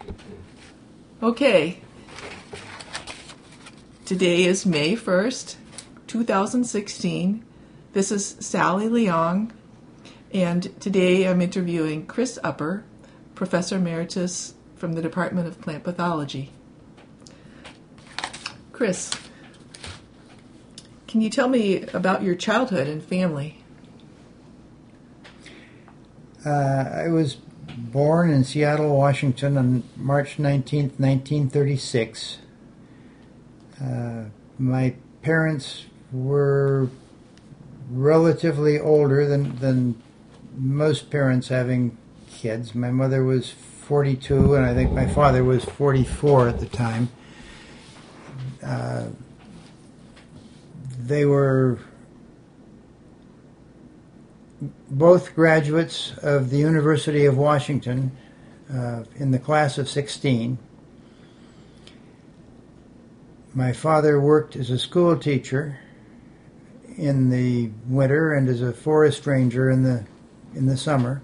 Okay. Today is May 1st, 2016. This is Sally Leong, and today I'm interviewing Chris Upper, Professor Emeritus from the Department of Plant Pathology. Chris, can you tell me about your childhood and family? I was born in Seattle, Washington on March 19th, 1936. My parents were relatively older than most parents having kids. My mother was 42, and I think my father was 44 at the time. They were both graduates of the University of Washington in the class of 16. My father worked as a school teacher in the winter and as a forest ranger in the summer.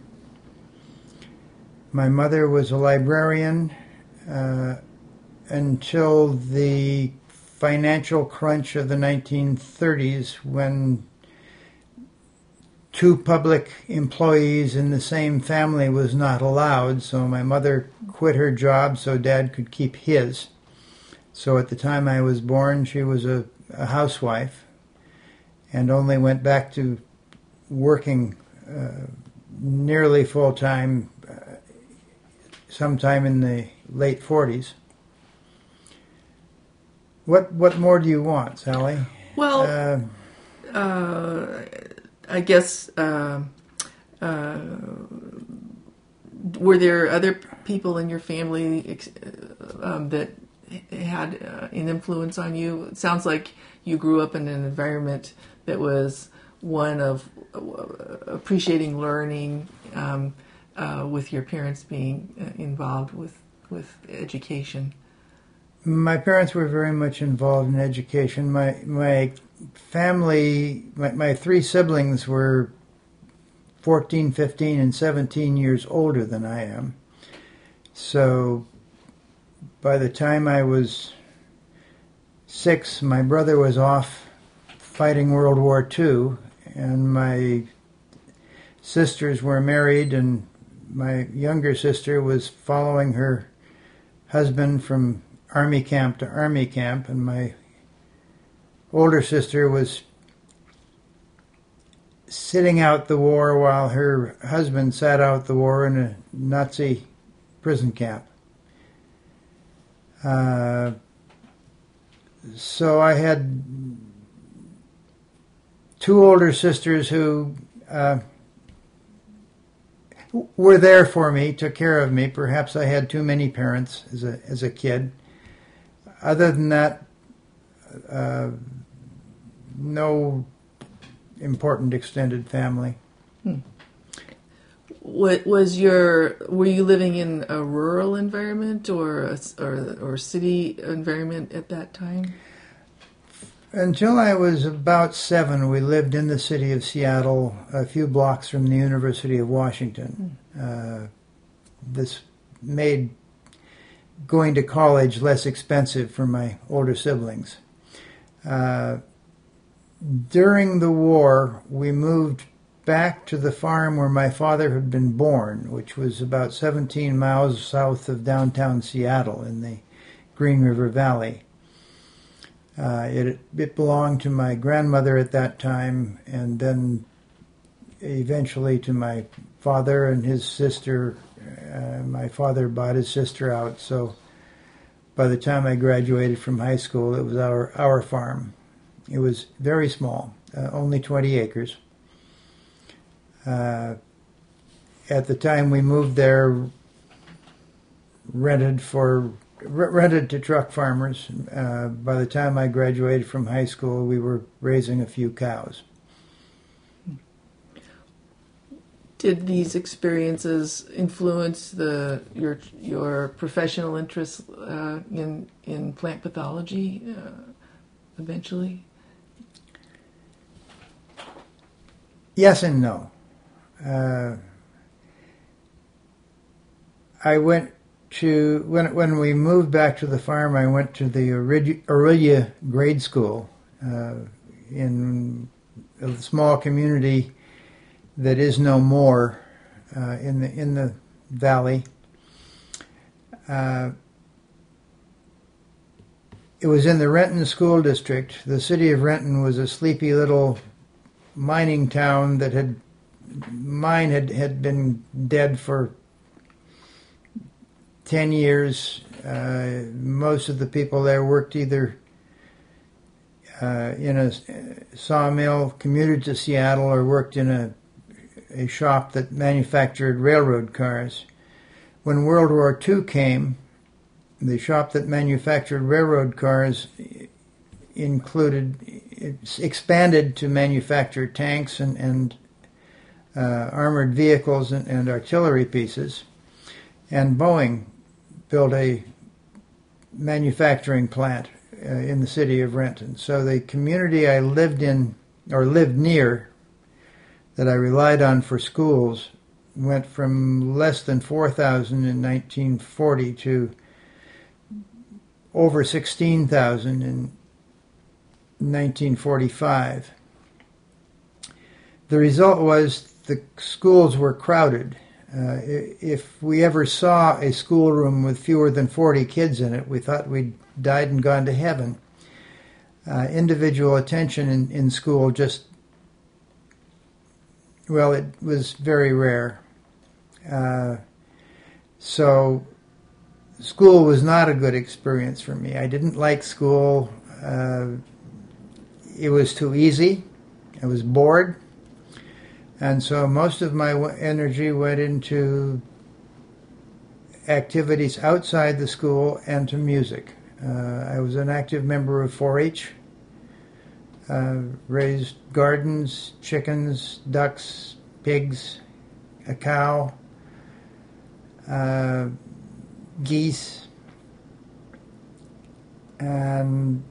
My mother was a librarian until the financial crunch of the 1930s, when two public employees in the same family was not allowed, so my mother quit her job so Dad could keep his. So at the time I was born, she was a housewife and only went back to working nearly full-time sometime in the late 40s. What more do you want, Sally? Well, I guess, were there other people in your family that had an influence on you? It sounds like you grew up in an environment that was one of appreciating learning, with your parents being involved with education. My parents were very much involved in education. My family, my three siblings were 14, 15, and 17 years older than I am. So by the time I was 6, my brother was off fighting World War II, and my sisters were married, and my younger sister was following her husband from Army camp to Army camp, and my older sister was sitting out the war while her husband sat out the war in a Nazi prison camp. So I had two older sisters who were there for me, took care of me. Perhaps I had too many parents as a kid. Other than that, no important extended family. Were you living in a rural environment or city environment at that time? Until I was about 7, we lived in the city of Seattle, a few blocks from the University of Washington. This made going to college less expensive for my older siblings. During the war, we moved back to the farm where my father had been born, which was about 17 miles south of downtown Seattle in the Green River Valley. It belonged to my grandmother at that time, and then eventually to my father and his sister. My father bought his sister out, so by the time I graduated from high school, it was our farm. It was very small, only 20 acres. At the time we moved there, rented to truck farmers. By the time I graduated from high school, we were raising a few cows. Did these experiences influence your professional interests in plant pathology eventually? Yes and no. I went to when we moved back to the farm. I went to the Orillia grade school in a small community that is no more in the valley. It was in the Renton School District. The city of Renton was a sleepy little mining town that had been dead for 10 years. Most of the people there worked either in a sawmill, commuted to Seattle, or worked in a shop that manufactured railroad cars. When World War II came, the shop that manufactured railroad cars expanded to manufacture tanks and armored vehicles and artillery pieces. And Boeing built a manufacturing plant in the city of Renton. So the community I lived in, or lived near, that I relied on for schools, went from less than 4,000 in 1940 to over 16,000 in 1945. The result was the schools were crowded. If we ever saw a schoolroom with fewer than 40 kids in it, we thought we'd died and gone to heaven. Individual attention in school just, well, it was very rare. So school was not a good experience for me. I didn't like school. It was too easy. I was bored. And so most of my energy went into activities outside the school and to music. I was an active member of 4-H, raised gardens, chickens, ducks, pigs, a cow, geese, and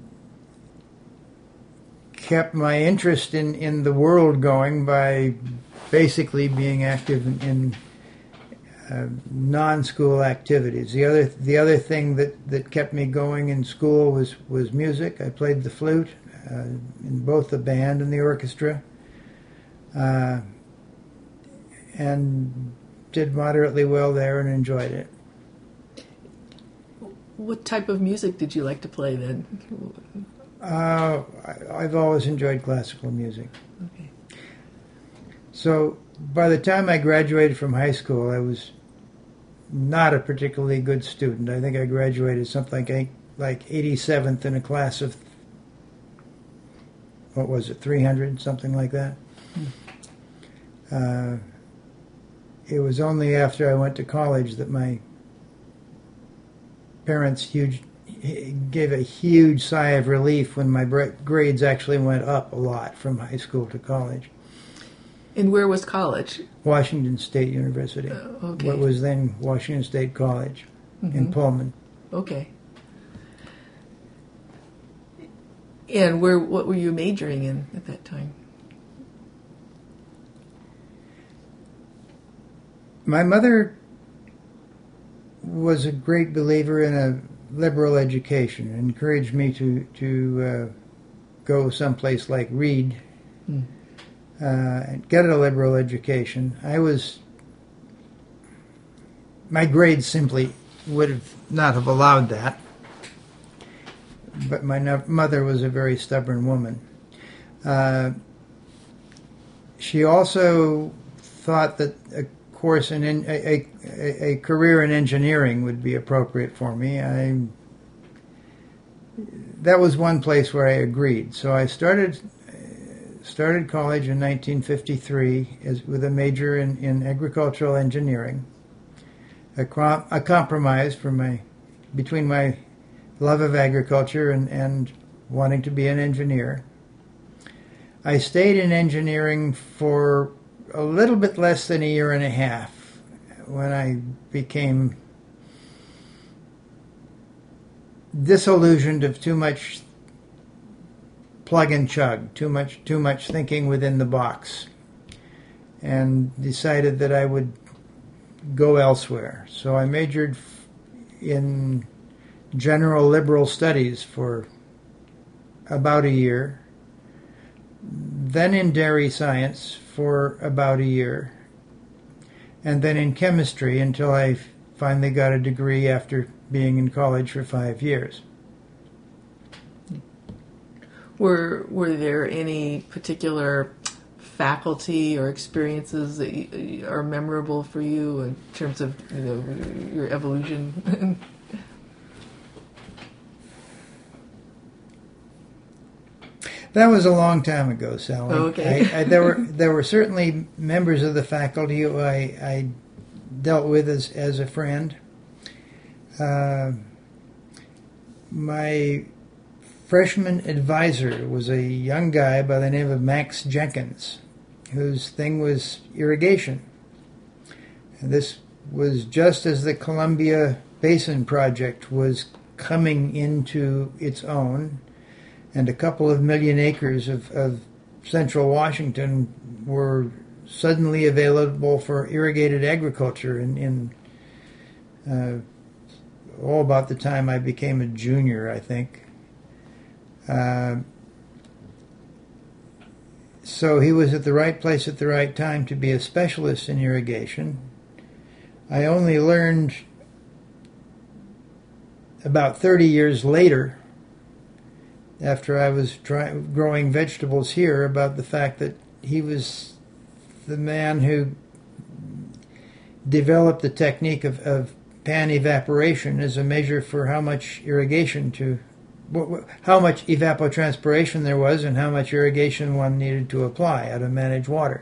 kept my interest in the world going by basically being active in non-school activities. The other thing that kept me going in school was music. I played the flute in both the band and the orchestra, and did moderately well there and enjoyed it. What type of music did you like to play then? I've always enjoyed classical music. Okay. So by the time I graduated from high school, I was not a particularly good student. I think I graduated something like 87th in a class of, 300, something like that. It was only after I went to college that my parents gave a huge sigh of relief when my grades actually went up a lot from high school to college. And where was college? Washington State University. Okay. What was then Washington State College in Pullman. Okay. And what were you majoring in at that time? My mother was a great believer in a liberal education, encouraged me to go someplace like Reed and get a liberal education. My grades simply would not have allowed that, but my mother was a very stubborn woman. She also thought that a course in a career in engineering would be appropriate for me. That was one place where I agreed. So I started college in 1953 with a major in agricultural engineering. A compromise between my love of agriculture and wanting to be an engineer. I stayed in engineering for a little bit less than a year and a half when I became disillusioned of too much plug and chug, too much thinking within the box, and decided that I would go elsewhere. So I majored in general liberal studies for about a year, then in dairy science for about a year, and then in chemistry until I finally got a degree after being in college for 5 years. Were there any particular faculty or experiences that are memorable for you in terms of your evolution? That was a long time ago, Sally. Oh, okay. There were certainly members of the faculty who I dealt with as a friend. My freshman advisor was a young guy by the name of Max Jenkins, whose thing was irrigation. And this was just as the Columbia Basin Project was coming into its own, and a couple of million acres of central Washington were suddenly available for irrigated agriculture in all about the time I became a junior, I think. So he was at the right place at the right time to be a specialist in irrigation. I only learned about 30 years later, after I was growing vegetables here, about the fact that he was the man who developed the technique of pan evaporation as a measure for how much how much evapotranspiration there was and how much irrigation one needed to apply, how to manage water.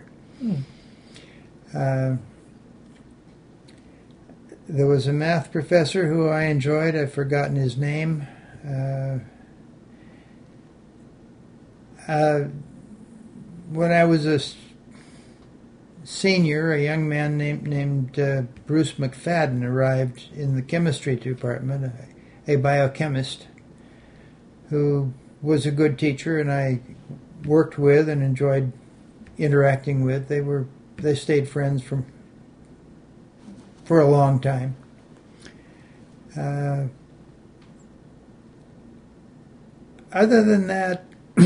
There was a math professor who I enjoyed. I've forgotten his name. When I was a senior, a young man named Bruce McFadden arrived in the chemistry department, a biochemist who was a good teacher and I worked with and enjoyed interacting with. They stayed friends for a long time. Other than that,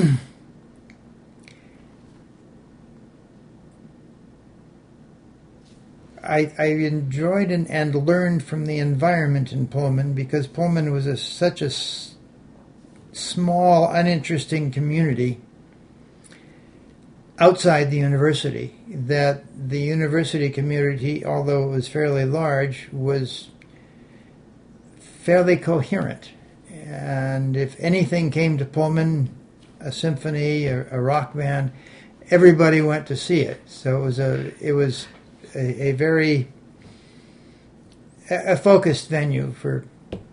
I enjoyed and learned from the environment in Pullman, because Pullman was such a small, uninteresting community outside the university, that the university community, although it was fairly large, was fairly coherent. And if anything came to Pullman, a symphony, a rock band, everybody went to see it. So it was a very focused venue for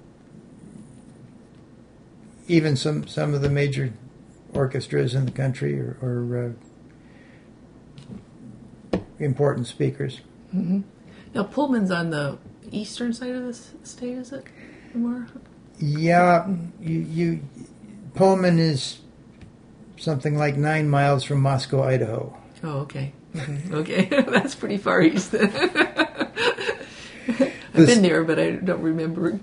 even some of the major orchestras in the country or important speakers. Mm-hmm. Now, Pullman's on the eastern side of the state, is it? More? Yeah, Pullman is something like 9 miles from Moscow, Idaho. Oh, okay. Mm-hmm. Okay, that's pretty far east. I've been there, but I don't remember.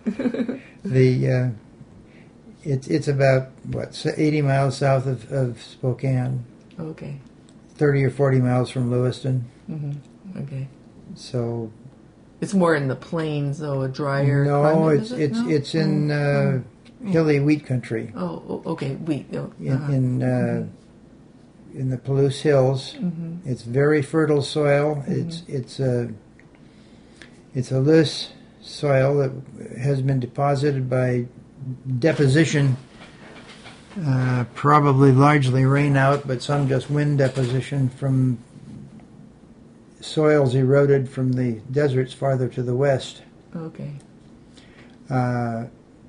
It's about 80 miles south of Spokane. Okay. 30 or 40 miles from Lewiston. Mm-hmm. Okay. So it's more in the plains, though, a drier climate, No, it's in hilly wheat country. Oh, okay, wheat. Oh, in the Palouse Hills. Mm-hmm. It's very fertile soil. Mm-hmm. It's a loose soil that has been deposited by deposition, probably largely rain out, but some just wind deposition from soils eroded from the deserts farther to the west. Okay. The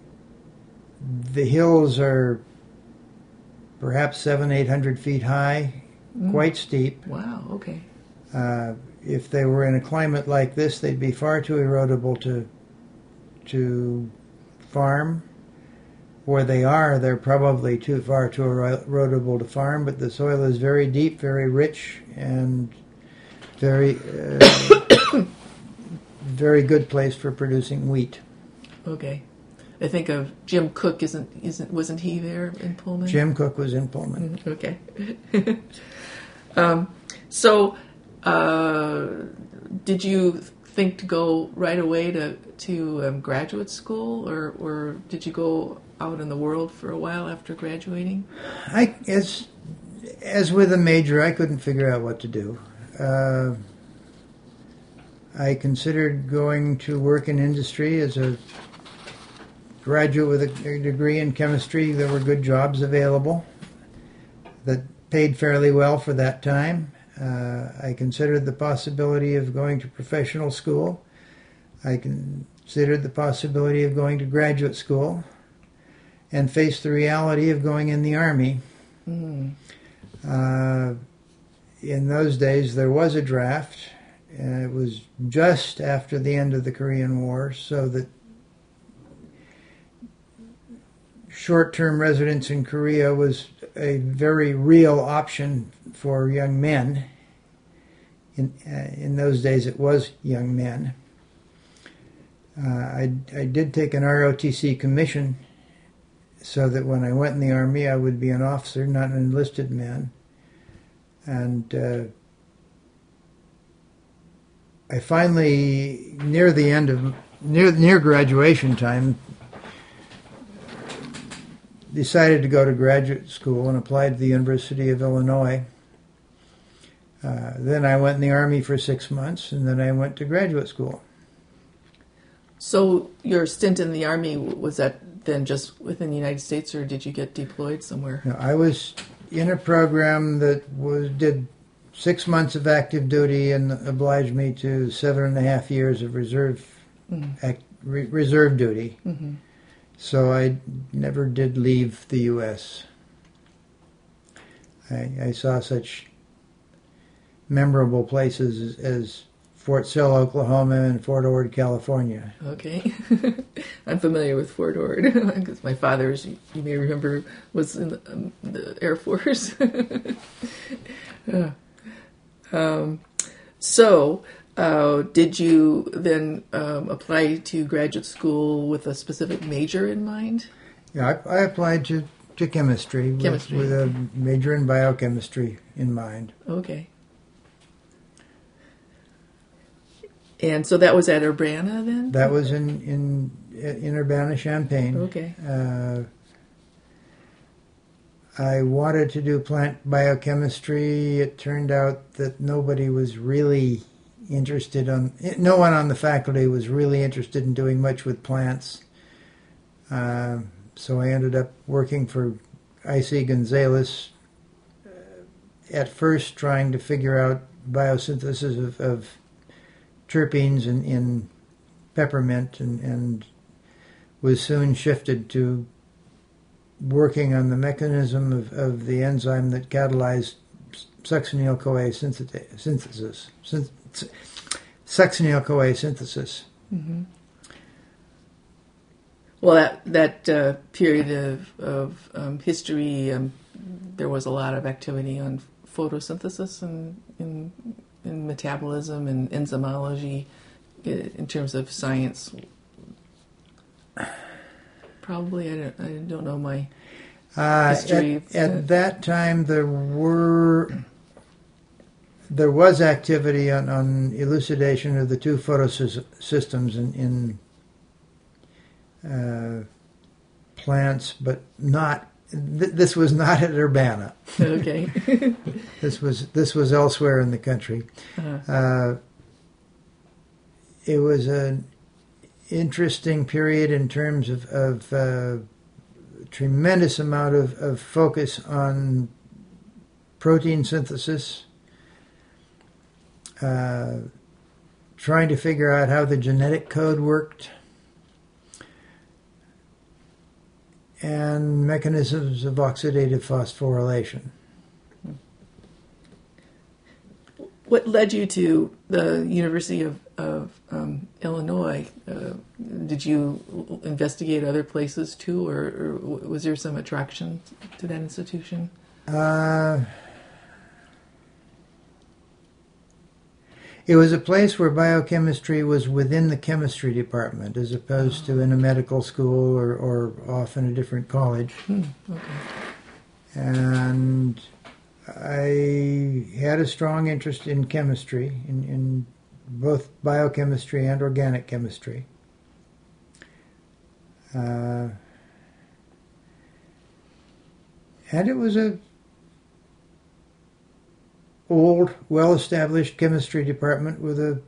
hills are perhaps 700-800 feet high, quite steep. Wow, okay. If they were in a climate like this, they'd be far too erodible to farm. Where they are, they're probably too erodible to farm, but the soil is very deep, very rich, and very very good place for producing wheat. Okay. I think of Jim Cook. Wasn't he there in Pullman? Jim Cook was in Pullman. Okay. So, did you think to go right away to graduate school, or did you go out in the world for a while after graduating? As with a major, I couldn't figure out what to do. I considered going to work in industry as a graduate with a degree in chemistry. There were good jobs available that paid fairly well for that time. I considered the possibility of going to professional school. I considered the possibility of going to graduate school, and faced the reality of going in the Army. Mm. In those days, there was a draft, and it was just after the end of the Korean War, so that short-term residence in Korea was a very real option for young men. In those days, it was young men. I did take an ROTC commission so that when I went in the Army, I would be an officer, not an enlisted man. And I finally, near graduation time, decided to go to graduate school and applied to the University of Illinois. Then I went in the Army for 6 months, and then I went to graduate school. So your stint in the Army, was that then just within the United States, or did you get deployed somewhere? No, I was in a program that did 6 months of active duty and obliged me to 7.5 years of reserve duty. Mm-hmm. So I never did leave the U.S. I saw such memorable places as Fort Sill, Oklahoma, and Fort Ord, California. Okay. I'm familiar with Fort Ord because my father, as you may remember, was in the Air Force. So, did you then apply to graduate school with a specific major in mind? Yeah, I applied to chemistry. With a major in biochemistry in mind. Okay. And so that was at Urbana then? That was in Urbana-Champaign. Okay. I wanted to do plant biochemistry. It turned out that no one on the faculty was really interested in doing much with plants. So I ended up working for I.C. Gonzalez, at first trying to figure out biosynthesis of terpenes in peppermint, and was soon shifted to working on the mechanism of the enzyme that catalyzed succinyl-CoA synthesis. Succinyl-CoA synthesis. Mm-hmm. Well, that period of history, there was a lot of activity on photosynthesis and in metabolism and enzymology in terms of science. Probably, I don't know my history. At that time, there was activity on elucidation of the two photosystems in plants, but not. This was not at Urbana. Okay. This was elsewhere in the country. Uh-huh. It was an interesting period in terms of tremendous amount of focus on protein synthesis, trying to figure out how the genetic code worked, and mechanisms of oxidative phosphorylation. What led you to the University of Illinois? Did you investigate other places too, or was there some attraction to that institution? It was a place where biochemistry was within the chemistry department, as opposed to in a medical school or off in a different college. Okay. And I had a strong interest in chemistry, in both biochemistry and organic chemistry. And it was a old, well-established chemistry department with a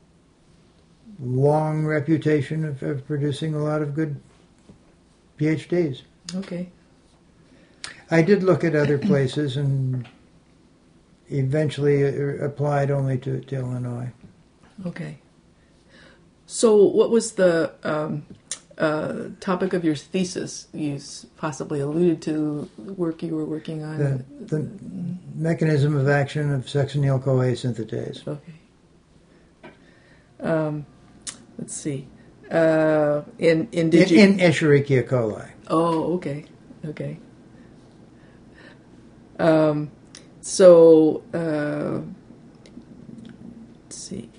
long reputation of producing a lot of good PhDs. Okay. I did look at other places and eventually applied only to Illinois. Okay. So what was the topic of your thesis? You possibly alluded to the work you were working on. The mechanism of action of succinyl-CoA synthetase. Okay. Let's see. In Escherichia coli. Oh, okay. Okay. Let's see.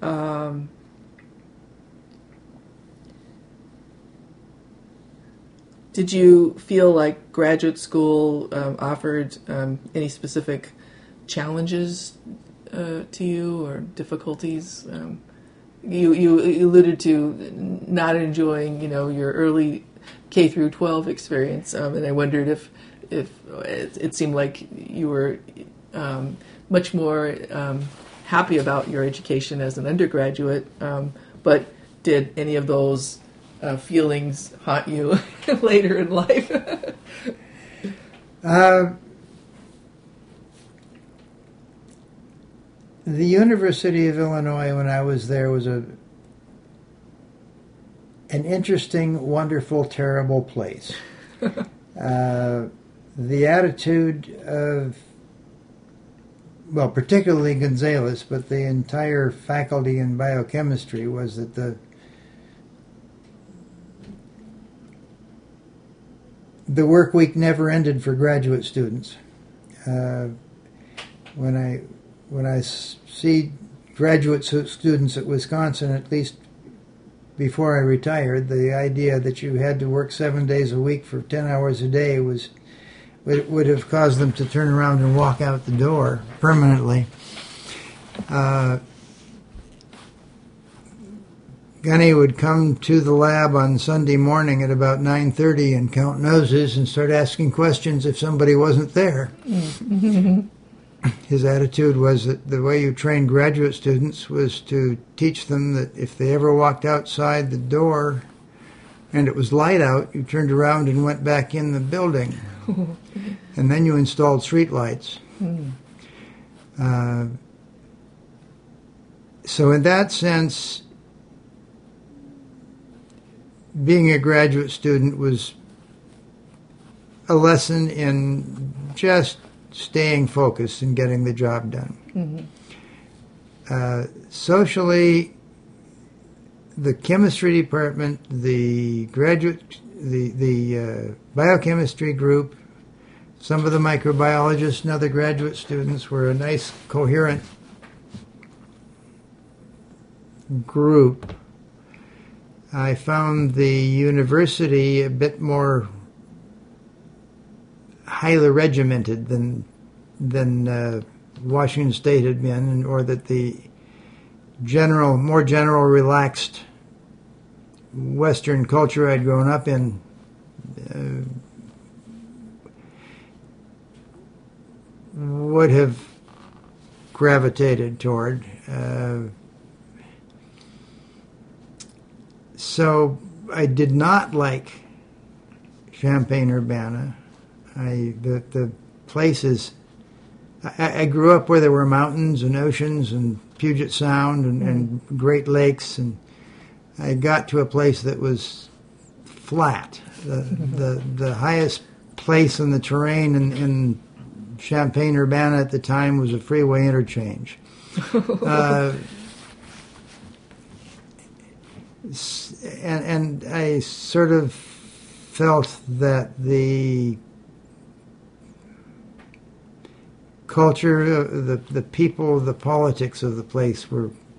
Did you feel like graduate school offered any specific challenges to you or difficulties? You alluded to not enjoying, your early K through 12 experience, and I wondered if it seemed like you were much more happy about your education as an undergraduate, but did any of those feelings haunt you later in life? The University of Illinois, when I was there, was an interesting, wonderful, terrible place. The attitude of, well, particularly Gonzalez, but the entire faculty in biochemistry was that the work week never ended for graduate students. When I see graduate students at Wisconsin, at least before I retired, the idea that you had to work 7 days a week for 10 hours a day would have caused them to turn around and walk out the door permanently. Gunny would come to the lab on Sunday morning at about 9:30 and count noses and start asking questions if somebody wasn't there. His attitude was that the way you trained graduate students was to teach them that if they ever walked outside the door and it was light out, you turned around and went back in the building. And then you installed street lights. So in that sense, being a graduate student was a lesson in just staying focused and getting the job done. Socially, the chemistry department, the biochemistry group, some of the microbiologists and other graduate students were a nice, coherent group. I found the university a bit more highly regimented than Washington State had been, or that the more general, relaxed Western culture I'd grown up in would have gravitated toward. So I did not like Champaign-Urbana. The places. I grew up where there were mountains and oceans and Puget Sound and Great Lakes, and I got to a place that was flat. The highest place in the terrain in Champaign-Urbana at the time was a freeway interchange. And I sort of felt that the culture, the people, the politics of the place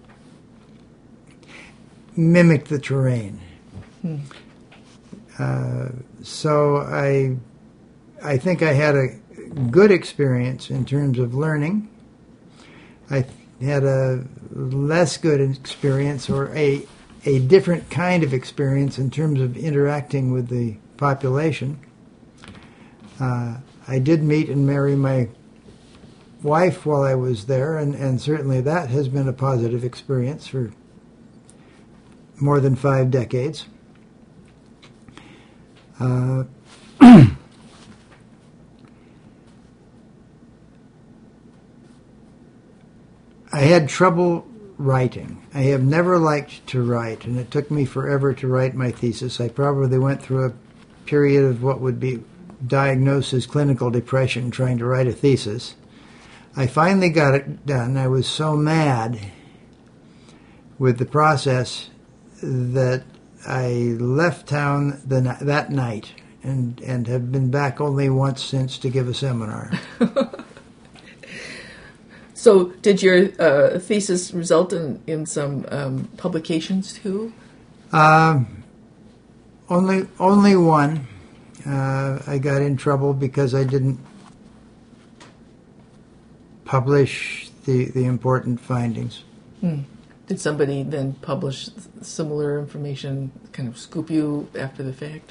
mimicked the terrain. So I think I had a good experience in terms of learning. I had a less good experience, or a different kind of experience in terms of interacting with the population. I did meet and marry my wife while I was there, and certainly that has been a positive experience for more than 5 decades. I had trouble writing. I have never liked to write, and it took me forever to write my thesis. I probably went through a period of what would be diagnosed as clinical depression trying to write a thesis. I finally got it done. I was so mad with the process that I left town that night and have been back only once since to give a seminar. So did your thesis result in some publications too? Only one. I got in trouble because I didn't publish the important findings. Did somebody then publish similar information, kind of scoop you after the fact?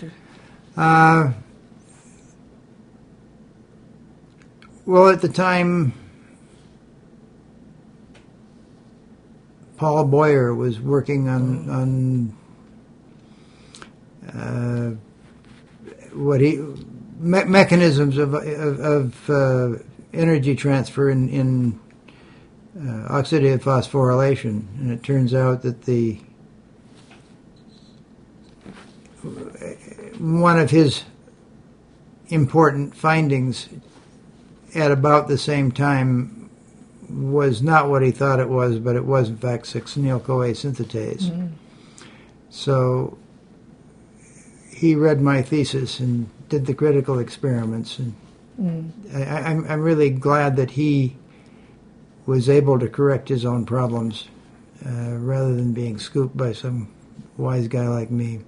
Well, at the time, Paul Boyer was working on mechanisms of energy transfer in oxidative phosphorylation, and it turns out that one of his important findings at about the same time was not what he thought it was, but it was in fact 6-Neal-CoA synthetase. So he read my thesis and did the critical experiments, and I'm really glad that he was able to correct his own problems rather than being scooped by some wise guy like me.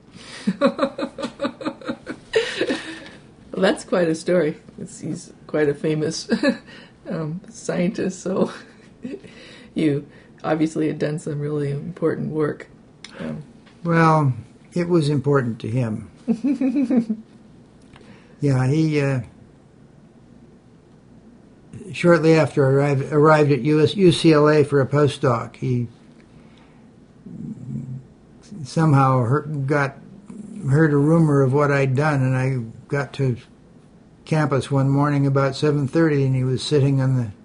Well, that's quite a story. He's quite a famous scientist, so you obviously had done some really important work. Well, it was important to him. Yeah, he shortly after I arrived at UCLA for a postdoc, he somehow heard a rumor of what I'd done, and I got to campus one morning about 7:30, and he was sitting on the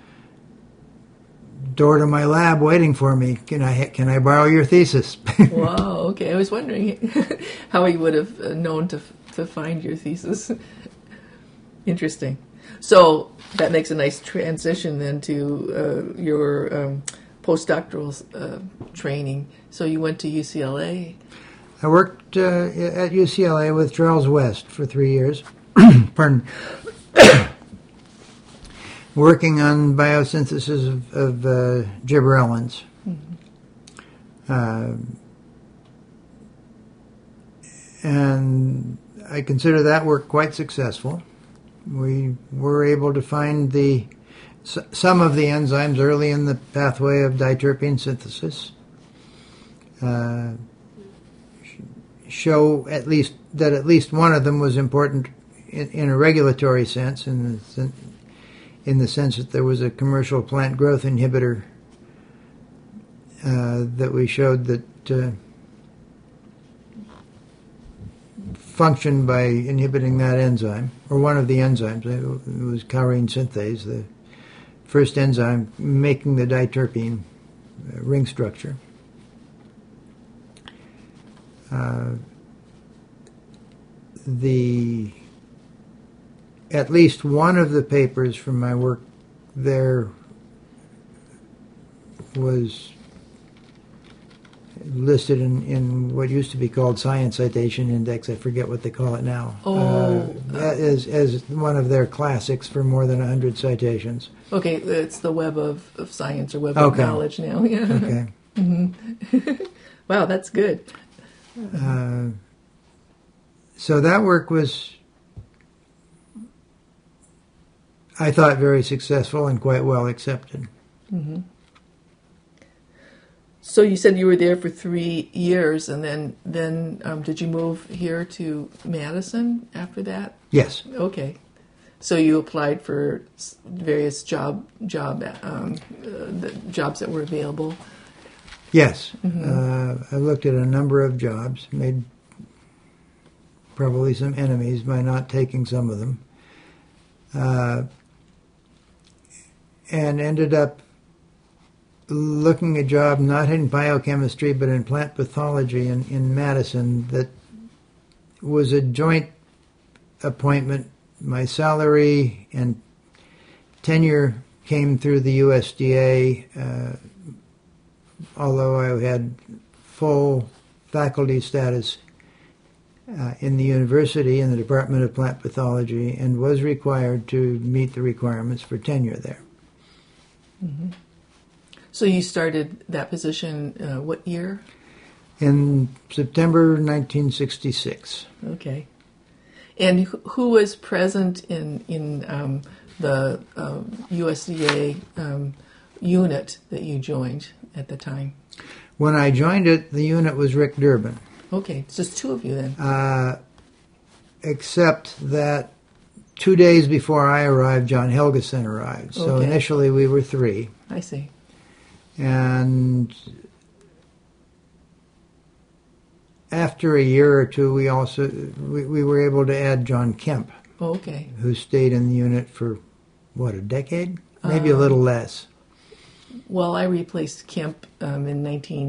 door to my lab waiting for me. Can I borrow your thesis? Wow, okay. I was wondering how he would have known to find your thesis. Interesting. So that makes a nice transition then to your postdoctoral training. So you went to UCLA. I worked at UCLA with Charles West for 3 years. Pardon. Working on biosynthesis of gibberellins. And I consider that work quite successful. We were able to find some of the enzymes early in the pathway of diterpene synthesis. Show at least one of them was important in a regulatory sense, in the sense that there was a commercial plant growth inhibitor that we showed that functioned by inhibiting that enzyme, or one of the enzymes. It was kaurine synthase, the first enzyme making the diterpene ring structure. At least one of the papers from my work there was listed in what used to be called Science Citation Index. I forget what they call it now. As one of their classics for more than 100 citations. Okay, it's the Web of Science or Web of Knowledge now. Yeah. Okay. Mm-hmm. Wow, that's good. So that work was, I thought, very successful and quite well accepted. Mm-hmm. So you said you were there for 3 years, and then did you move here to Madison after that? Yes. Okay. So you applied for various jobs that were available? Yes. Mm-hmm. I looked at a number of jobs, made probably some enemies by not taking some of them, and ended up looking a job not in biochemistry but in plant pathology in Madison that was a joint appointment. My salary and tenure came through the USDA, although I had full faculty status in the university in the Department of Plant Pathology and was required to meet the requirements for tenure there. Mm-hmm. So you started that position what year? In September 1966. Okay. And who was present in the USDA unit that you joined at the time? When I joined it, the unit was Rick Durbin. Okay, it's just two of you then. Except that 2 days before I arrived, John Helgeson arrived. So Okay. initially we were 3. I see. And after a year or two, we were able to add John Kemp, Oh, okay. who stayed in the unit for, a decade? Maybe a little less. Well, I replaced Kemp in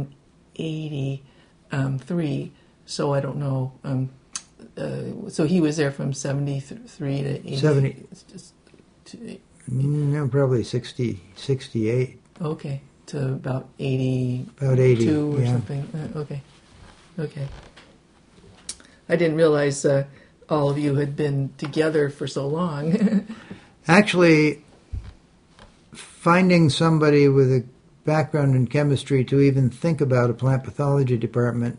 1983, so I don't know. So he was there from 73 to 80. 70. No, probably 60, 68. Okay, to about 80. About 80, or yeah. something. Okay. I didn't realize all of you had been together for so long. Actually, finding somebody with a background in chemistry to even think about a plant pathology department,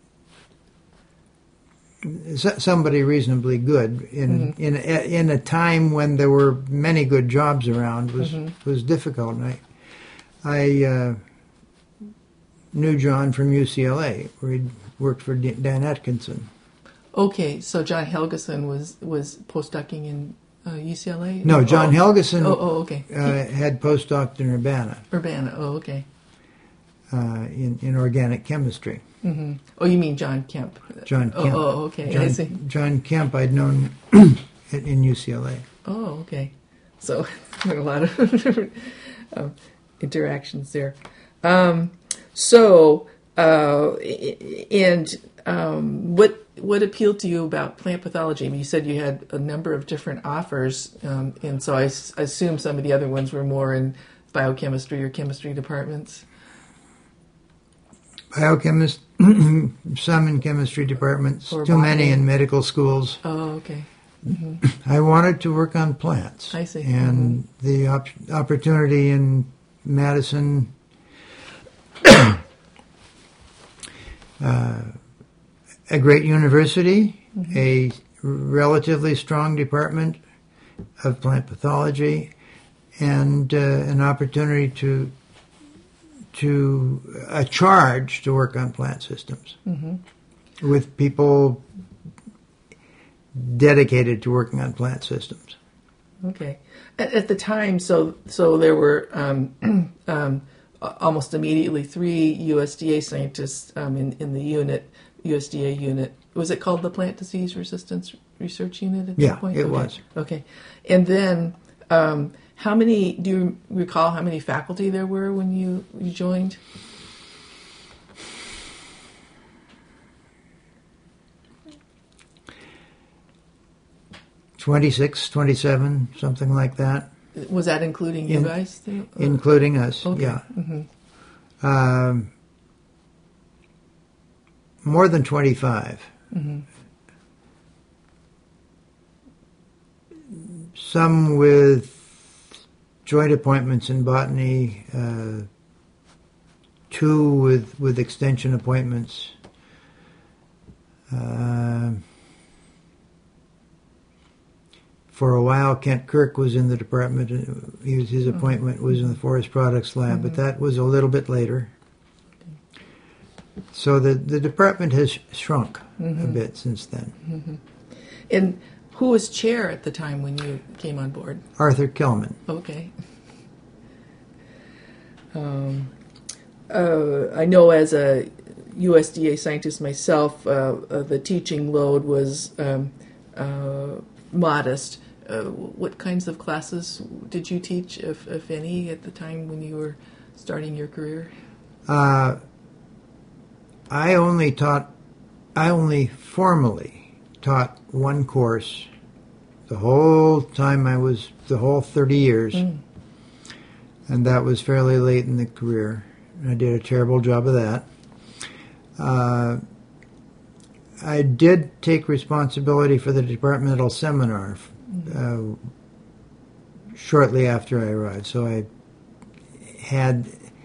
somebody reasonably good in a time when there were many good jobs around was difficult. And I knew John from UCLA, where he'd worked for Dan Atkinson. Okay, so John Helgeson was postdocing in UCLA? No, John Helgeson okay. had postdoc in Urbana. Urbana, okay. In organic chemistry. Mm-hmm. Oh, you mean John Kemp? John Kemp. Oh, okay. I see. John Kemp I'd known in UCLA. Oh, okay. So a lot of different interactions there. What appealed to you about plant pathology? I mean, you said you had a number of different offers, and so I assume some of the other ones were more in biochemistry or chemistry departments. Biochemist, some in chemistry departments, Or too botany. many in medical schools. Oh, okay. I wanted to work on plants. I see. And the opportunity in Madison, a great university, a relatively strong department of plant pathology, and an opportunity to a charge to work on plant systems with people dedicated to working on plant systems. Okay. At the time, so there were almost immediately 3 USDA scientists in the unit, USDA unit. Was it called the Plant Disease Resistance Research Unit at that point? Yeah, it was. Okay. And then how many, do you recall how many faculty there were when you joined? $26, $27, something like that. Was that including you guys? Including us, Okay. yeah. Mm-hmm. more than 25. Mm-hmm. Some with joint appointments in botany, 2 with extension appointments. For a while, Kent Kirk was in the department. His appointment was in the Forest Products Lab, but that was a little bit later. So the department has shrunk a bit since then. Mm-hmm. And who was chair at the time when you came on board? Arthur Kellman. Okay. I know as a USDA scientist myself, the teaching load was modest. What kinds of classes did you teach, if any, at the time when you were starting your career? I only formally taught one course the whole 30 years. And that was fairly late in the career. I did a terrible job of that. I did take responsibility for the departmental seminar shortly after I arrived. So I had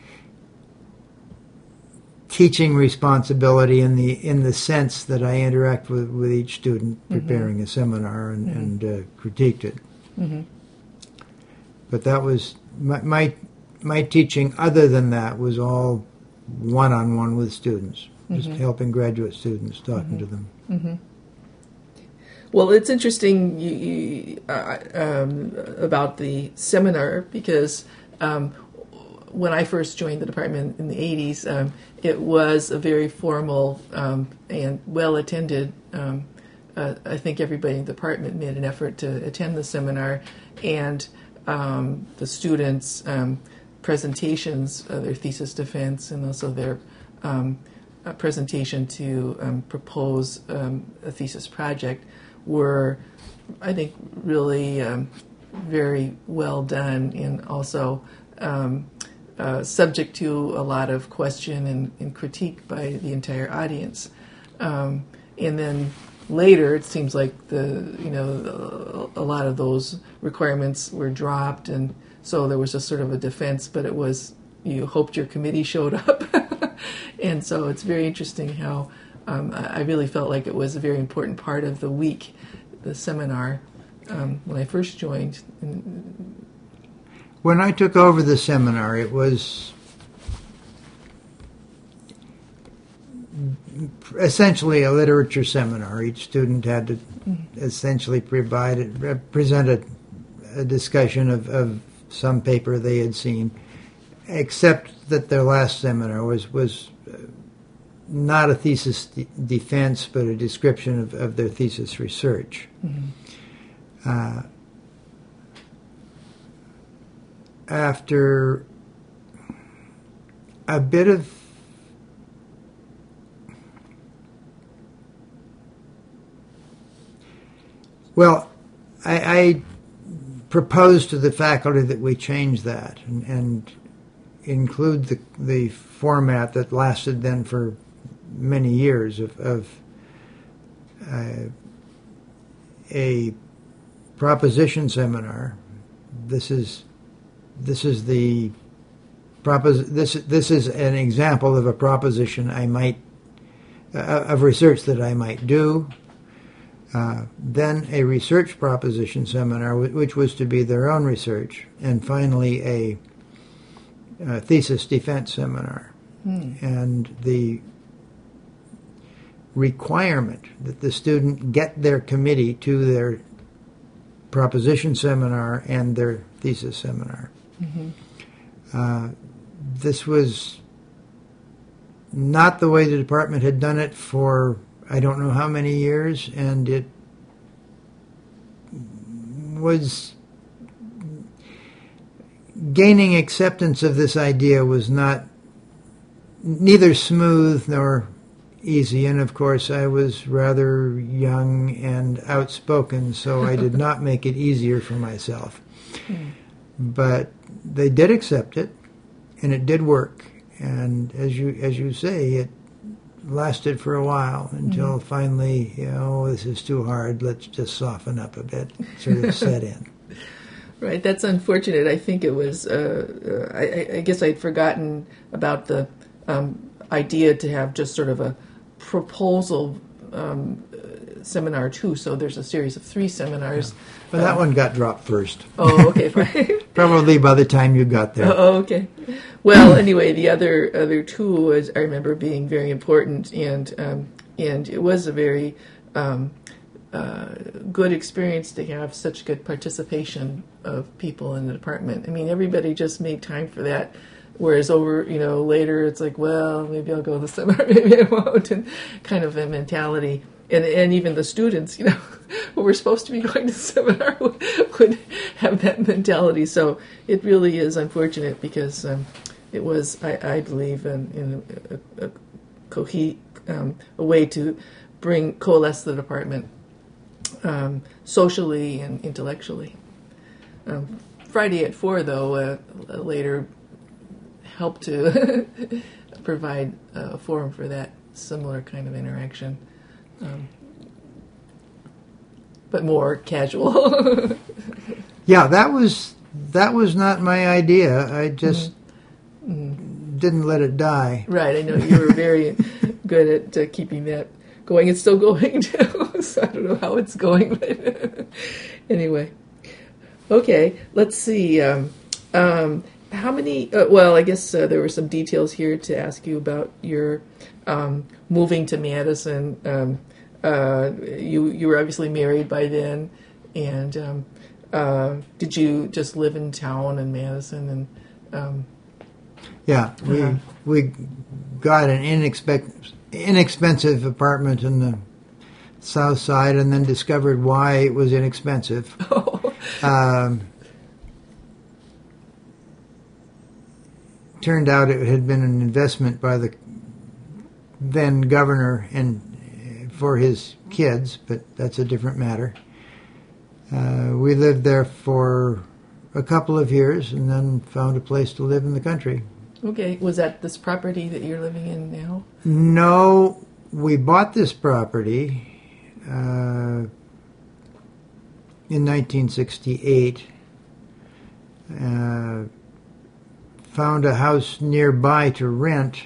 teaching responsibility in the sense that I interact with each student preparing a seminar and critiqued it. But that was my teaching. Other than that, was all one-on-one with students, just helping graduate students, talking to them. Well, it's interesting about the seminar because when I first joined the department in the 80s, it was a very formal and well-attended. I think everybody in the department made an effort to attend the seminar, and the students' presentations, their thesis defense, and also their presentation to propose a thesis project were, I think, really very well done, and also subject to a lot of question and critique by the entire audience. And then later, it seems like a lot of those requirements were dropped, and so there was just sort of a defense. But it was, you hoped your committee showed up, and so it's very interesting how I really felt like it was a very important part of the week, the seminar, when I first joined. When I took over the seminar, it was essentially a literature seminar. Each student had to essentially present a discussion of some paper they had seen, except that their last seminar was not a thesis defense, but a description of their thesis research. After a bit of I proposed to the faculty that we change that and include the format that lasted then for many years of a proposition seminar. This is an example of a proposition of research that I might do. Then a research proposition seminar, which was to be their own research, and finally a thesis defense seminar. And the requirement that the student get their committee to their proposition seminar and their thesis seminar. This was not the way the department had done it for I don't know how many years, and it was gaining acceptance of this idea was neither smooth nor easy, and of course I was rather young and outspoken, so I did not make it easier for myself. But they did accept it, and it did work. And as you say, lasted for a while until finally, this is too hard. Let's just soften up a bit, sort of set in. Right, that's unfortunate. I think it was, I guess I'd forgotten about the idea to have just sort of a proposal seminar too. So there's a series of 3 seminars. Yeah. But that one got dropped first. Oh, okay, fine. Probably by the time you got there. Oh, okay. Well, anyway, the other 2 was, I remember being very important, and it was a very good experience to have such good participation of people in the department. I mean, everybody just made time for that. Whereas over, later it's like, well, maybe I'll go to the seminar, maybe I won't, and kind of a mentality. And even the students, who were supposed to be going to the seminar would have that mentality. So it really is unfortunate because it was, I believe, in a way to coalesce the department socially and intellectually. Friday at 4, though, later helped to provide a forum for that similar kind of interaction. But more casual. Yeah, that was not my idea. I just didn't let it die. Right, I know you were very good at keeping that going. It's still going too, so I don't know how it's going, but anyway. Okay, let's see. How many? Well, I guess there were some details here to ask you about your moving to Madison. You were obviously married by then, and did you just live in town in Madison? And yeah, we got an inexpensive apartment in the South Side, and then discovered why it was inexpensive. Turned out it had been an investment by the then governor and for his kids, but that's a different matter. We lived there for a couple of years and then found a place to live in the country. Okay. Was that this property that you're living in now? No, we bought this property in 1968. Found a house nearby to rent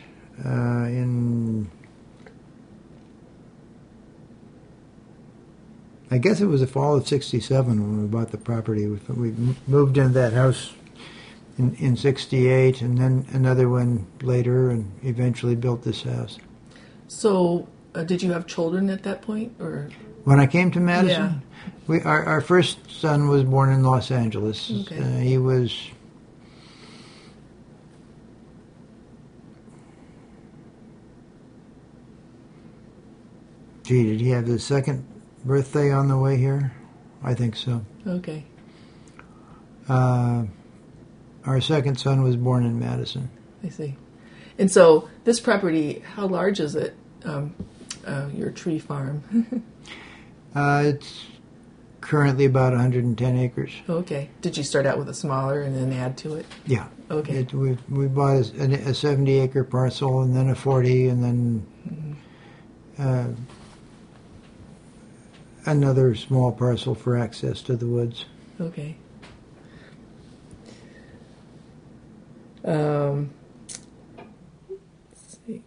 I guess it was the fall of '67 when we bought the property. We moved into that house in '68, and then another one later, and eventually built this house. So, did you have children at that point, or when I came to Madison? Yeah. Our first son was born in Los Angeles. Okay. He was. Gee, did he have his second birthday on the way here? I think so. Okay. Our second son was born in Madison. I see. And so this property, how large is it, your tree farm? It's currently about 110 acres. Okay. Did you start out with a smaller and then add to it? Yeah. Okay. We bought a 70-acre parcel and then a 40 and then another small parcel for access to the woods. Okay. Let's see.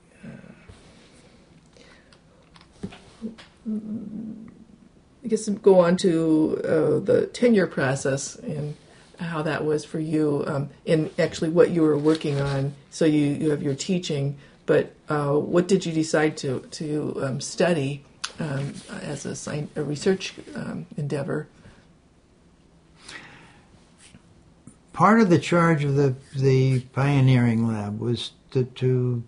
I guess go on to the tenure process and how that was for you, and actually what you were working on. So you have your teaching, but what did you decide to study as a research endeavor? Part of the charge of the pioneering lab was to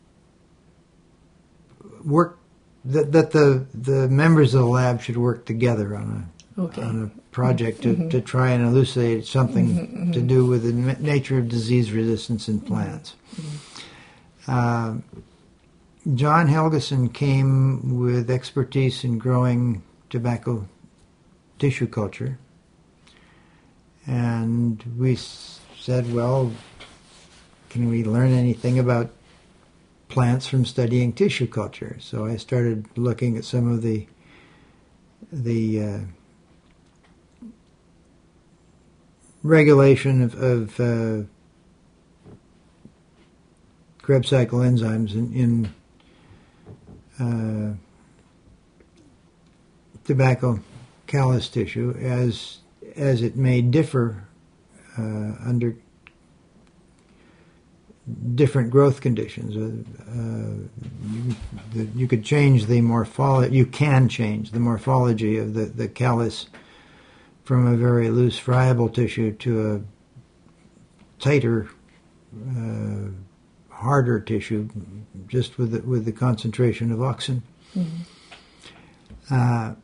work that the members of the lab should work together on a project to try and elucidate something to do with the nature of disease resistance in plants. John Helgeson came with expertise in growing tobacco tissue culture, and we said, well, can we learn anything about plants from studying tissue culture. So I started looking at some of the regulation of Krebs cycle enzymes in tobacco callus tissue as it may differ under different growth conditions. You could change the morphology. You can change the morphology of the callus from a very loose, friable tissue to a tighter, harder tissue, just with the concentration of auxin. Mm-hmm.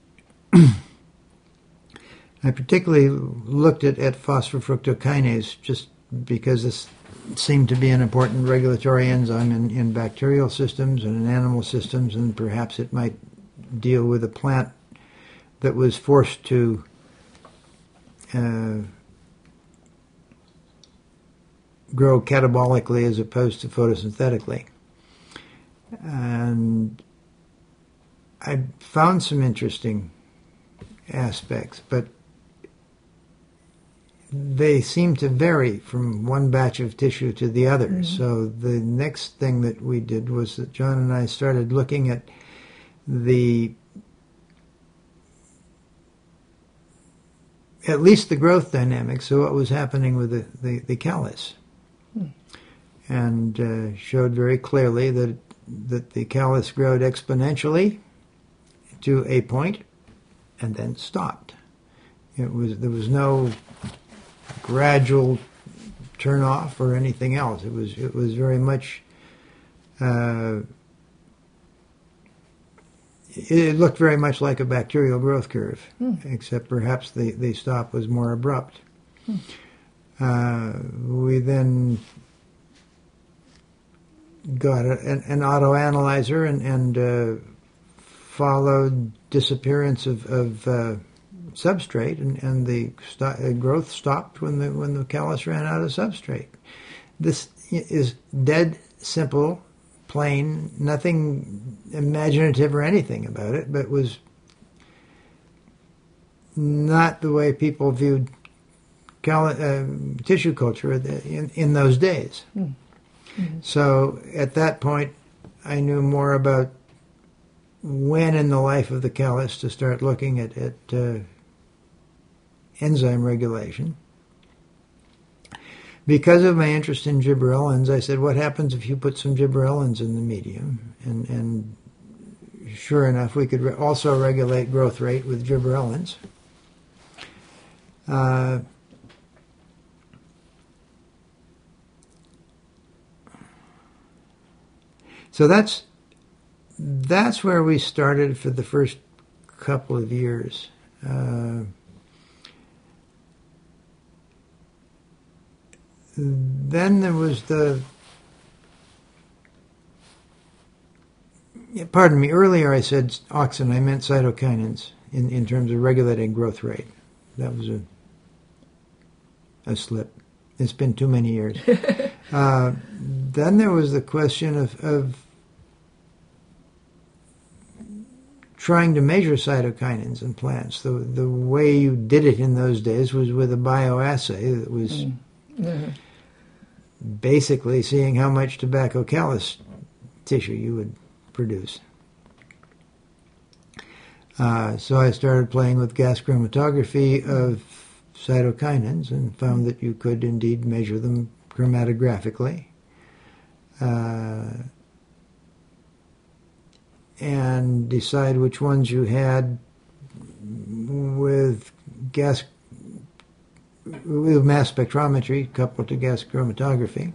I particularly looked at phosphofructokinase just because this seemed to be an important regulatory enzyme in bacterial systems and in animal systems, and perhaps it might deal with a plant that was forced to grow catabolically as opposed to photosynthetically. And I found some interesting aspects, but they seem to vary from one batch of tissue to the other. Mm-hmm. So the next thing that we did was that John and I started looking at at least the growth dynamics, so what was happening with the callus. And showed very clearly that the callus growed exponentially to a point and then stopped. There was no gradual turn off or anything else. It was very much it looked very much like a bacterial growth curve, except perhaps the stop was more abrupt. We then got an autoanalyzer and followed disappearance of substrate, and the growth stopped when the callus ran out of substrate. This is dead simple, plain, nothing imaginative or anything about it, but was not the way people viewed tissue culture in those days. Mm-hmm. So at that point, I knew more about when in the life of the callus to start looking at enzyme regulation. Because of my interest in gibberellins, I said, what happens if you put some gibberellins in the medium? And sure enough, we could also regulate growth rate with gibberellins. So that's where we started for the first couple of years. Then there was pardon me, earlier I said auxin, I meant cytokinins in terms of regulating growth rate. That was a slip. It's been too many years. Then there was the question of trying to measure cytokinins in plants. The way you did it in those days was with a bioassay that was basically seeing how much tobacco callus tissue you would produce. So I started playing with gas chromatography of cytokinins and found that you could indeed measure them chromatographically. And decide which ones you had with mass spectrometry coupled to gas chromatography.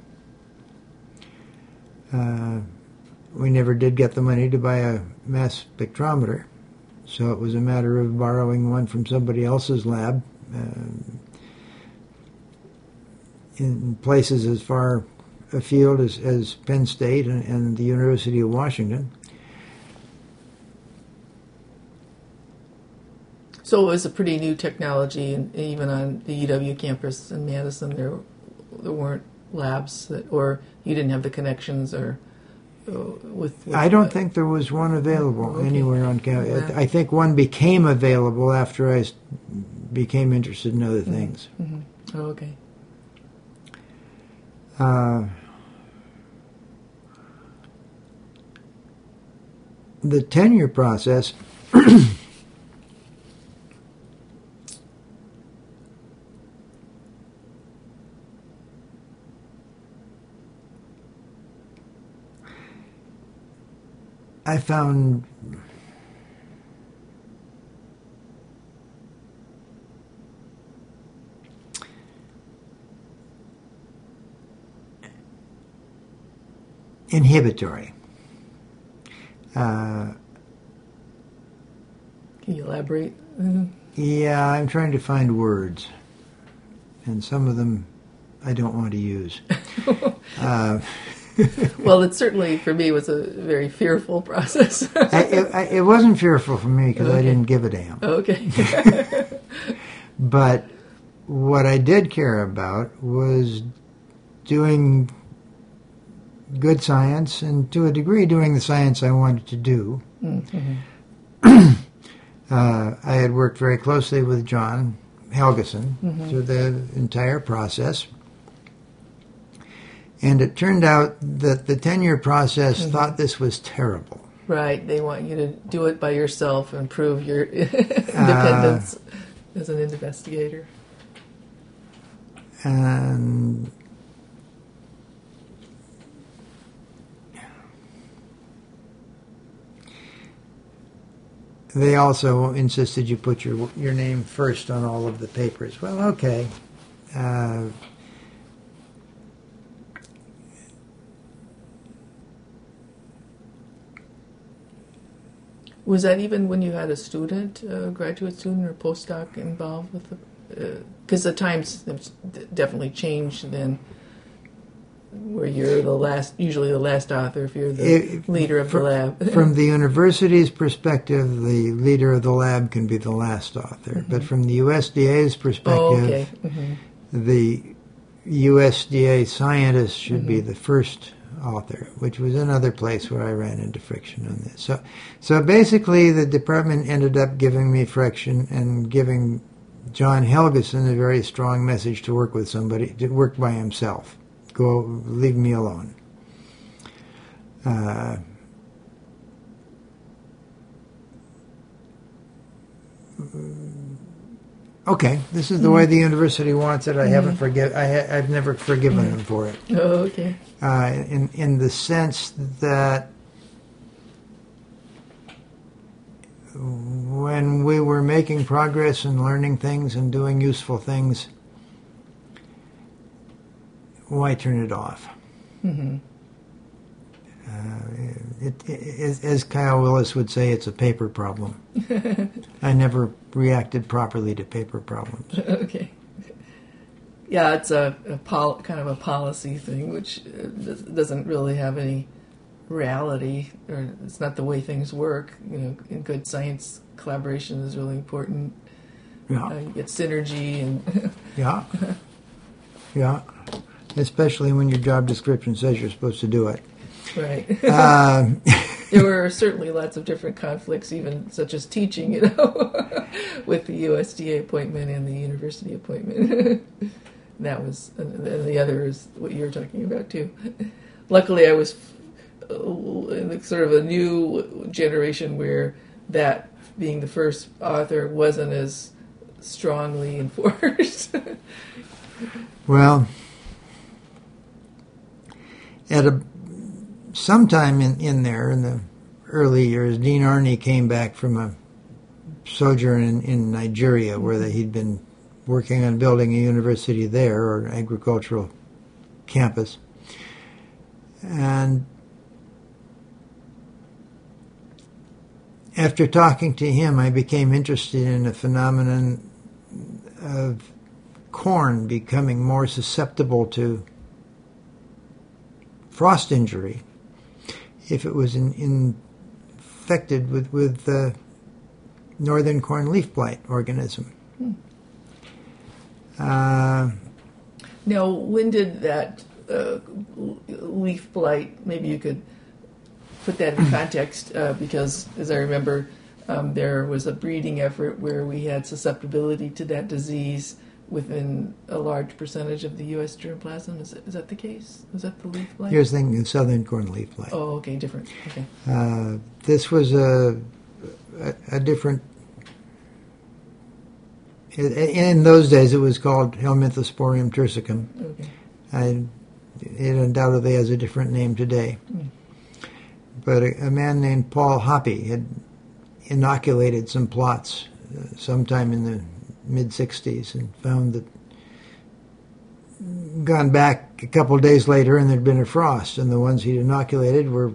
We never did get the money to buy a mass spectrometer, so it was a matter of borrowing one from somebody else's lab in places as far afield as Penn State and the University of Washington. So it was a pretty new technology, and even on the UW campus in Madison, there weren't labs or you didn't have the connections or with I don't think there was one available anywhere on campus. I think one became available after I became interested in other things. Mm-hmm. Oh, okay. The tenure process I found inhibitory. Can you elaborate? Yeah, I'm trying to find words, and some of them I don't want to use. Well, it certainly, for me, was a very fearful process. It wasn't fearful for me because I didn't give a damn. Okay. But what I did care about was doing good science, and to a degree doing the science I wanted to do. Mm-hmm. I had worked very closely with John Helgeson through the entire process. And it turned out that the tenure process thought this was terrible. Right. They want you to do it by yourself and prove your independence as an investigator. And they also insisted you put your name first on all of the papers. Well, okay. Was that even when you had a student, a graduate student or postdoc involved with the... Because the times have definitely changed then, where you're usually the last author if you're the leader of the lab. From the university's perspective, the leader of the lab can be the last author. But from the USDA's perspective, the USDA scientist should be the first author, which was another place where I ran into friction on this. So basically the department ended up giving me friction and giving John Helgeson a very strong message to work with somebody, to work by himself. Go, leave me alone. Okay, this is the way the university wants it. I've never forgiven them for it. Oh, okay. In the sense that when we were making progress and learning things and doing useful things, why turn it off? Mm-hmm. As Kyle Willis would say, it's a paper problem. I never reacted properly to paper problems. Okay. Yeah, it's a kind of a policy thing, which doesn't really have any reality, or it's not the way things work. You know, in good science, collaboration is really important. Yeah. You get synergy and yeah, especially when your job description says you're supposed to do it. Right. There were certainly lots of different conflicts, even such as teaching, with the USDA appointment and the university appointment. That was, and the other is what you were talking about too. Luckily, I was in sort of a new generation where that being the first author wasn't as strongly enforced. Well, at sometime in the early years, Dean Arney came back from a sojourn in Nigeria, where he'd been working on building a university there, or an agricultural campus. And after talking to him, I became interested in a phenomenon of corn becoming more susceptible to frost injury if it was infected with the northern corn leaf blight organism. Now, when did that leaf blight, maybe you could put that in context because, as I remember, there was a breeding effort where we had susceptibility to that disease within a large percentage of the U.S. germplasm. Is that the case? Was that the leaf blight? Here's thinking of southern corn leaf blight. Oh, okay, different. Okay. This was a different. In those days, it was called Helminthosporium tursicum. Okay. It undoubtedly has a different name today. But a man named Paul Hoppe had inoculated some plots sometime in the mid-'60s and found that, gone back a couple of days later, and there'd been a frost, and the ones he'd inoculated were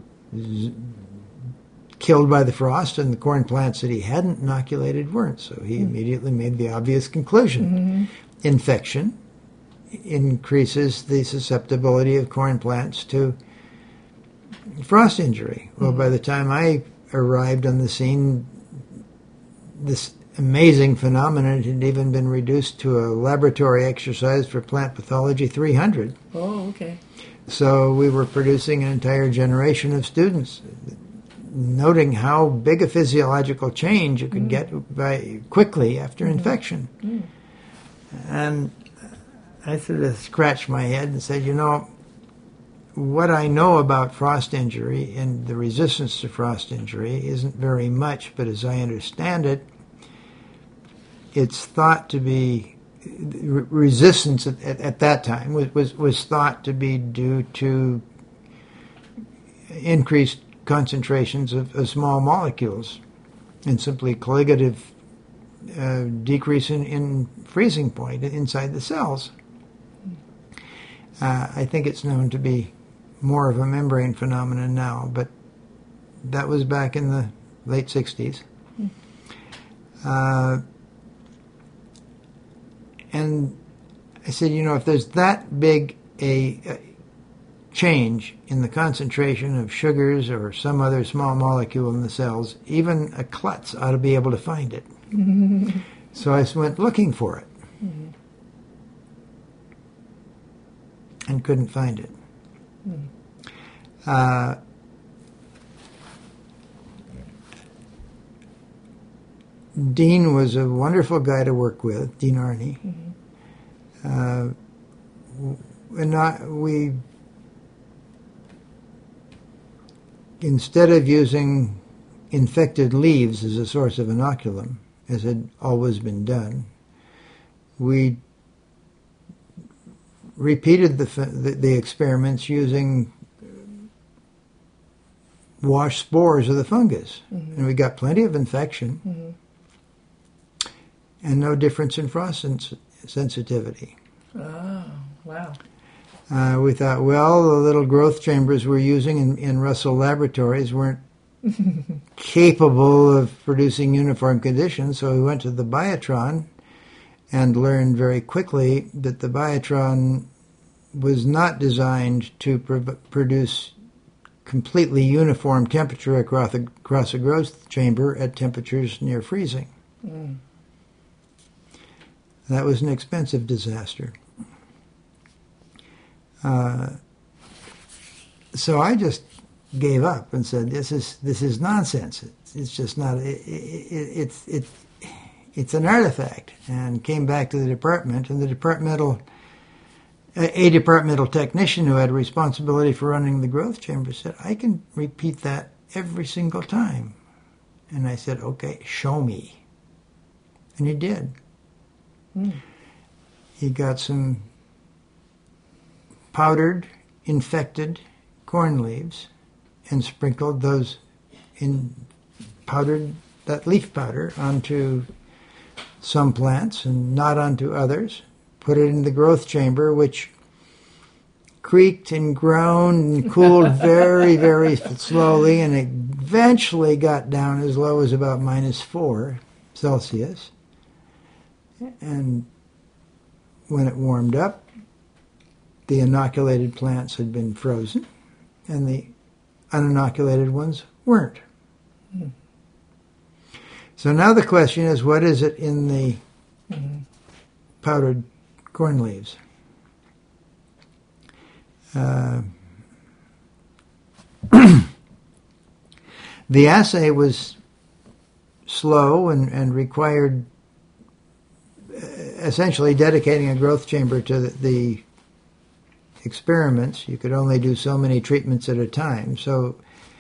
killed by the frost, and the corn plants that he hadn't inoculated weren't. So he immediately made the obvious conclusion. Infection increases the susceptibility of corn plants to frost injury. Well, by the time I arrived on the scene, this amazing phenomenon had even been reduced to a laboratory exercise for plant pathology 300. Oh, okay. So we were producing an entire generation of students, noting how big a physiological change you could get by quickly after infection. And I sort of scratched my head and said, what I know about frost injury and the resistance to frost injury isn't very much, but as I understand it, it's thought to be resistance at that time was thought to be due to increased concentrations of small molecules and simply colligative decrease in freezing point inside the cells. I think it's known to be more of a membrane phenomenon now, but that was back in the late 60s. And I said, if there's that big a change in the concentration of sugars or some other small molecule in the cells, even a klutz ought to be able to find it. So I went looking for it and couldn't find it. Dean was a wonderful guy to work with, Dean Arney. We, instead of using infected leaves as a source of inoculum, as had always been done, we repeated the experiments using washed spores of the fungus. And we got plenty of infection and no difference in frost sensitivity. Oh, wow. We thought, well, the little growth chambers we're using in Russell laboratories weren't capable of producing uniform conditions, so we went to the Biotron and learned very quickly that the Biotron was not designed to produce completely uniform temperature across a growth chamber at temperatures near freezing. That was an expensive disaster. So I just gave up and said, "This is nonsense. It's just not. It's an artifact." And came back to the department, and a departmental technician who had responsibility for running the growth chamber said, "I can repeat that every single time." And I said, "Okay, show me." And he did. He got some powdered, infected corn leaves and sprinkled those that leaf powder onto some plants and not onto others, put it in the growth chamber, which creaked and groaned and cooled very, very slowly, and it eventually got down as low as about -4 Celsius. And when it warmed up, the inoculated plants had been frozen, and the uninoculated ones weren't. So now the question is, what is it in the powdered corn leaves? The assay was slow and required essentially dedicating a growth chamber to the experiments. You could only do so many treatments at a time, so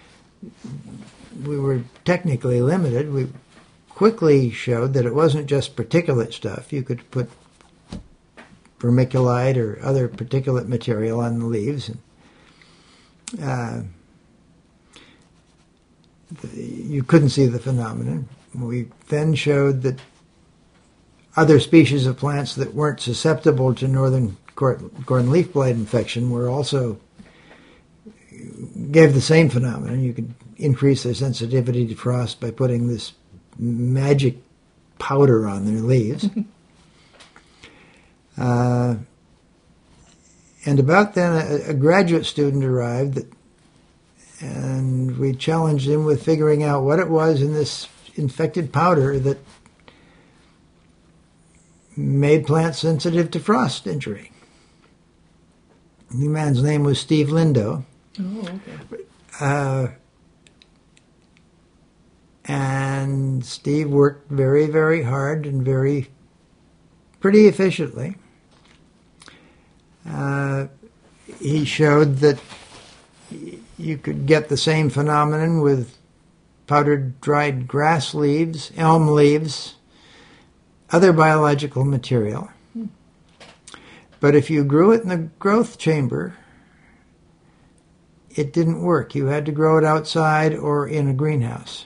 we were technically limited. We quickly showed that it wasn't just particulate stuff. You could put vermiculite or other particulate material on the leaves, and you couldn't see the phenomenon. We then showed that other species of plants that weren't susceptible to northern cordon leaf blight infection were also gave the same phenomenon. You could increase their sensitivity to frost by putting this magic powder on their leaves. And about then, a graduate student arrived, and we challenged him with figuring out what it was in this infected powder that made plants sensitive to frost injury. The man's name was Steve Lindo. Oh, okay. And Steve worked very, very hard and pretty efficiently. He showed that you could get the same phenomenon with powdered dried grass leaves, elm leaves, other biological material. But if you grew it in the growth chamber, it didn't work. You had to grow it outside or in a greenhouse.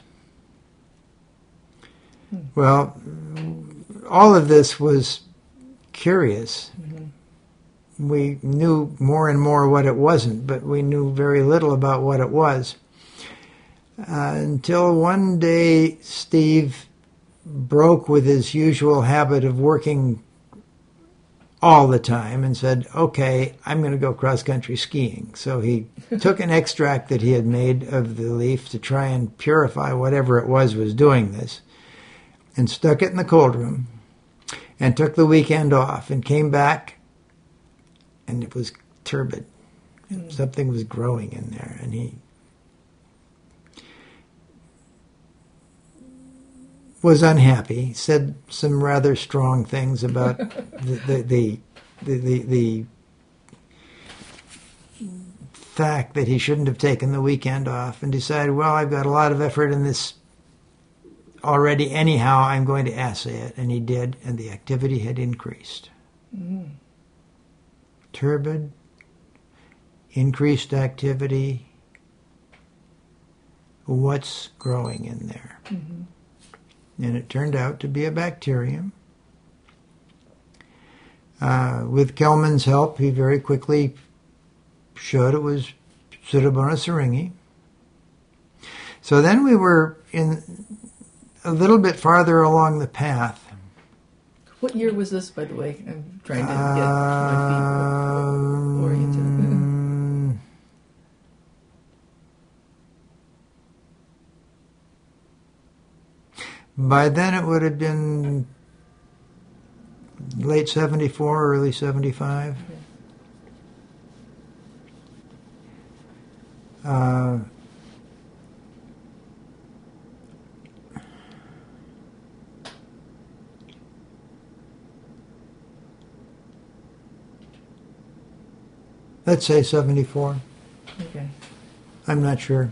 Well, all of this was curious. We knew more and more what it wasn't, but we knew very little about what it was. Until one day, Steve broke with his usual habit of working all the time and said, okay, I'm going to go cross-country skiing. So he took an extract that he had made of the leaf to try and purify whatever it was doing this, and stuck it in the cold room, and took the weekend off, and came back, and it was turbid. Something was growing in there, and he was unhappy, said some rather strong things about the fact that he shouldn't have taken the weekend off, and decided, well, I've got a lot of effort in this already anyhow, I'm going to assay it. And he did, and the activity had increased. Turbid, increased activity. What's growing in there? And it turned out to be a bacterium. With Kelman's help, he very quickly showed it was Pseudomonas syringae. So then we were in a little bit farther along the path. What year was this, by the way? I'm trying to get my feet oriented. By then it would have been late 74, early 75. Let's say 74. Okay. I'm not sure.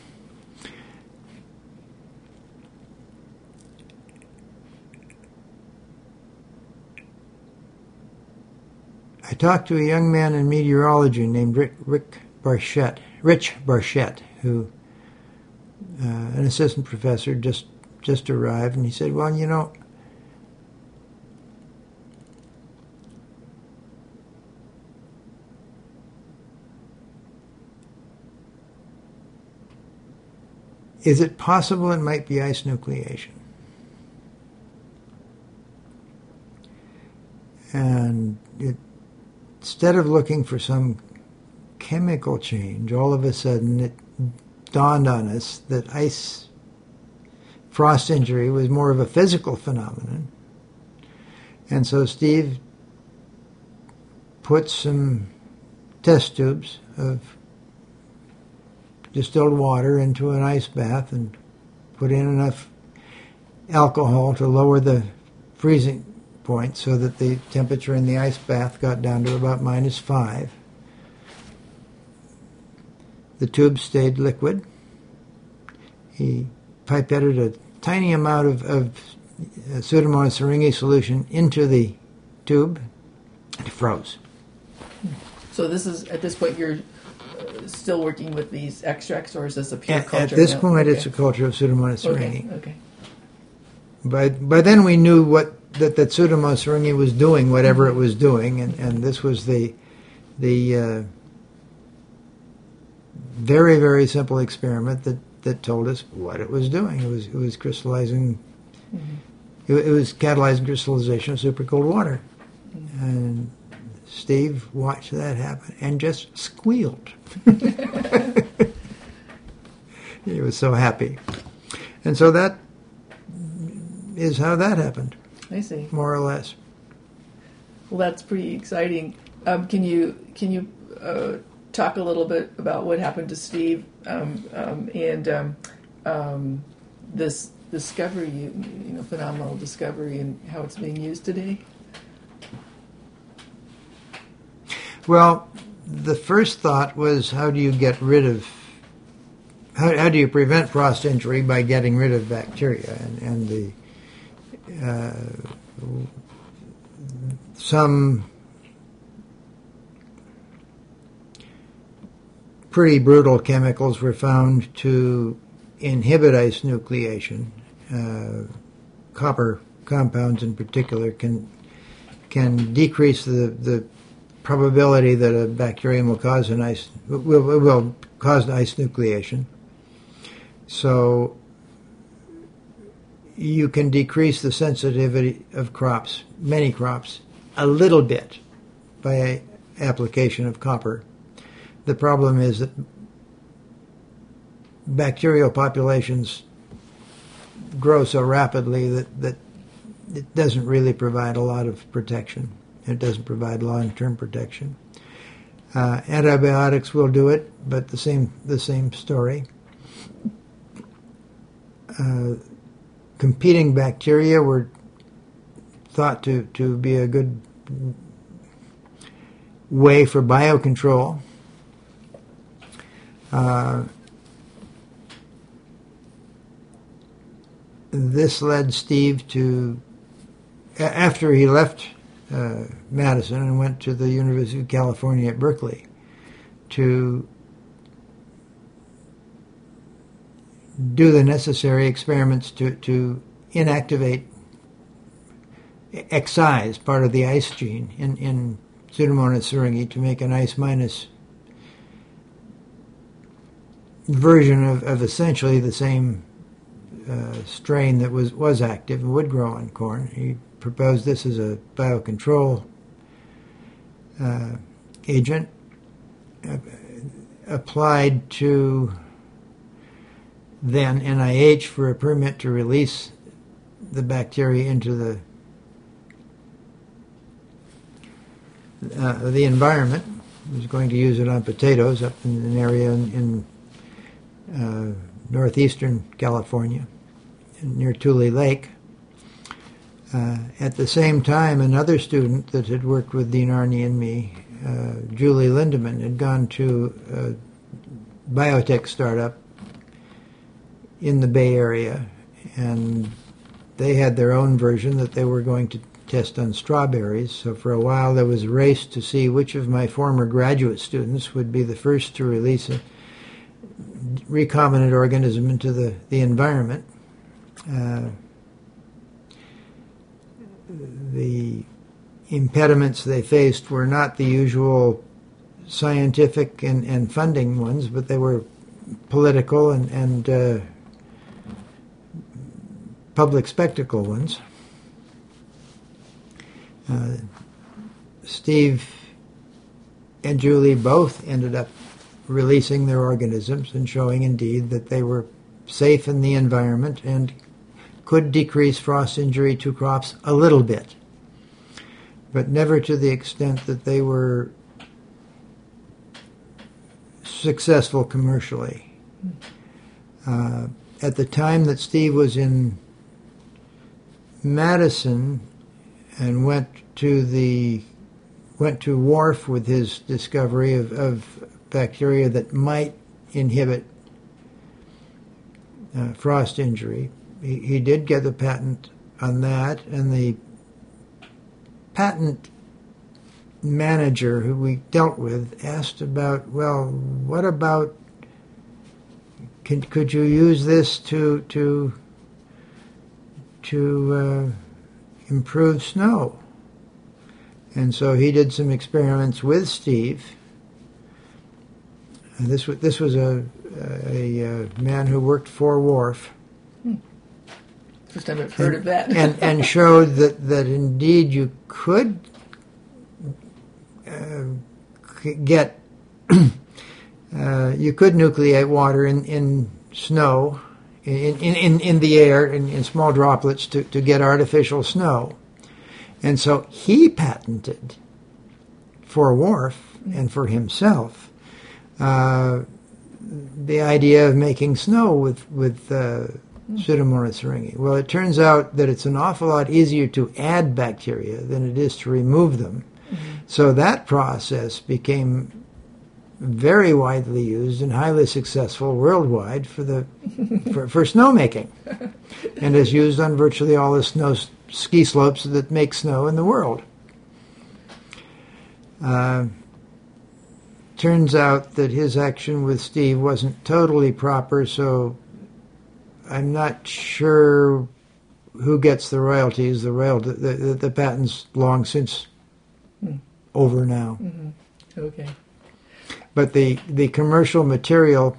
I talked to a young man in meteorology named Rich Barchette, who, an assistant professor, just arrived, and he said, well, you know, is it possible it might be ice nucleation? And instead of looking for some chemical change, all of a sudden it dawned on us that ice frost injury was more of a physical phenomenon. And so Steve put some test tubes of distilled water into an ice bath and put in enough alcohol to lower the freezing point so that the temperature in the ice bath got down to about -5. The tube stayed liquid. He pipetted a tiny amount of Pseudomonas syringae solution into the tube. It froze. So this is, at this point, you're still working with these extracts, or is this a pure culture? At this now? point, Okay. it's a culture of Pseudomonas syringae. Okay. By then, we knew that Pseudomonas syringae was doing whatever it was doing, and this was the very, very simple experiment that told us what it was doing. It was crystallizing. It was catalyzing crystallization of supercooled water, and Steve watched that happen and just squealed. He was so happy, and so that is how that happened. I see. More or less. Well, that's pretty exciting. Can you talk a little bit about what happened to Steve and this discovery, phenomenal discovery, and how it's being used today? Well, the first thought was, how do you get rid of, how do you prevent frost injury by getting rid of bacteria? And the some pretty brutal chemicals were found to inhibit ice nucleation. Copper compounds in particular can decrease the probability that a bacterium will cause will cause ice nucleation. So you can decrease the sensitivity of crops, many crops, a little bit by application of copper. The problem is that bacterial populations grow so rapidly that it doesn't really provide a lot of protection. It doesn't provide long-term protection. Antibiotics will do it, but the same story. Competing bacteria were thought to be a good way for biocontrol. This led Steve to, after he left Madison and went to the University of California at Berkeley, to do the necessary experiments to inactivate, excise part of the ice gene in Pseudomonas syringae to make an ice minus version of essentially the same strain that was active and would grow on corn. He proposed this as a biocontrol agent, applied to then NIH for a permit to release the bacteria into the environment. He was going to use it on potatoes up in an area in northeastern California, near Tule Lake. At the same time, another student that had worked with Dean Arney and me, Julie Lindemann, had gone to a biotech startup in the Bay Area, and they had their own version that they were going to test on strawberries. So for a while there was a race to see which of my former graduate students would be the first to release a recombinant organism into the environment. The impediments they faced were not the usual scientific and funding ones, but they were political and public spectacle ones. Steve and Julie both ended up releasing their organisms and showing indeed that they were safe in the environment and could decrease frost injury to crops a little bit, but never to the extent that they were successful commercially. At the time that Steve was in Madison and went to Wharf with his discovery of bacteria that might inhibit frost injury, he did get the patent on that, and the patent manager who we dealt with asked about, well, what about, could you use this to improve snow? And so he did some experiments with Steve. And this was a man who worked for Wharf. First time I've heard of that. and showed that indeed you could get you could nucleate water in snow, in the air, in small droplets to get artificial snow. And so he patented for Wharf and for himself the idea of making snow with Pseudomonas syringae. Well, it turns out that it's an awful lot easier to add bacteria than it is to remove them. So that process became very widely used and highly successful worldwide for snowmaking, and is used on virtually all the ski slopes that make snow in the world. Turns out that his action with Steve wasn't totally proper, so I'm not sure who gets the royalties. The patent's long since over now. Mm-hmm. Okay. But the commercial material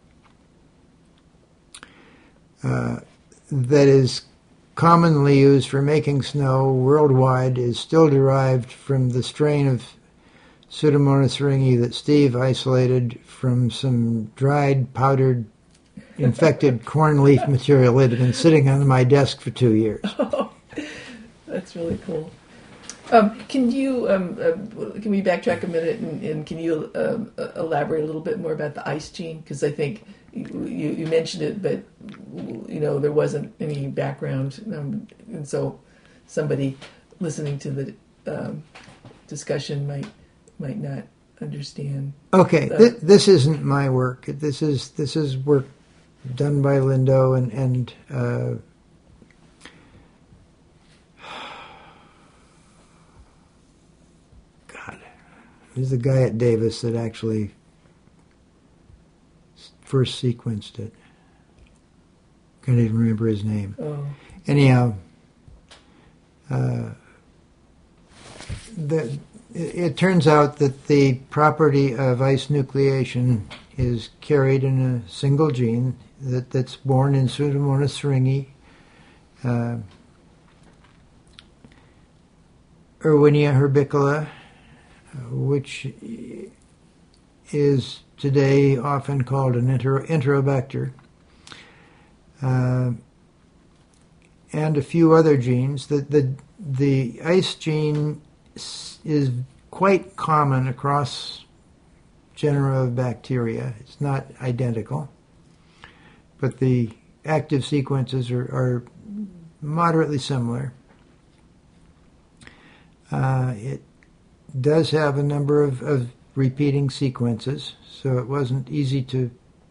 that is commonly used for making snow worldwide is still derived from the strain of Pseudomonas syringae that Steve isolated from some dried, powdered, infected corn leaf material that had been sitting on my desk for 2 years. Oh, that's really cool. Can we backtrack a minute and can you elaborate a little bit more about the ice gene? Because I think you mentioned it, but there wasn't any background, and so somebody listening to the discussion might not understand. Okay, this isn't my work. This is work done by Lindo and God, there's the guy at Davis that actually first sequenced it. Can't even remember his name. Oh. Anyhow, it turns out that the property of ice nucleation is carried in a single gene that's born in Pseudomonas syringae, Erwinia herbicola, which is today often called an Enterobacter, and a few other genes. The ice gene is quite common across genera of bacteria. It's not identical, but the active sequences are moderately similar. It does have a number of repeating sequences, so it wasn't easy to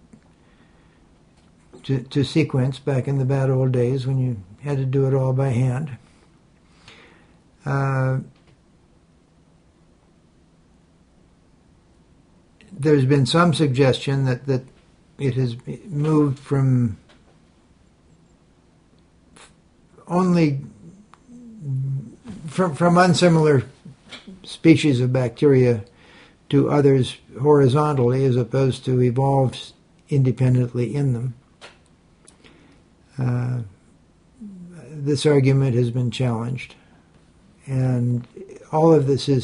sequence back in the bad old days when you had to do it all by hand. There's been some suggestion that it has moved from unsimilar species of bacteria to others horizontally as opposed to evolved independently in them. This argument has been challenged, and all of this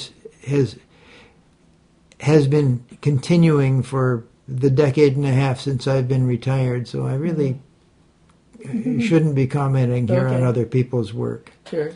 has been continuing for the decade and a half since I've been retired, so I really shouldn't be commenting here on other people's work. Sure.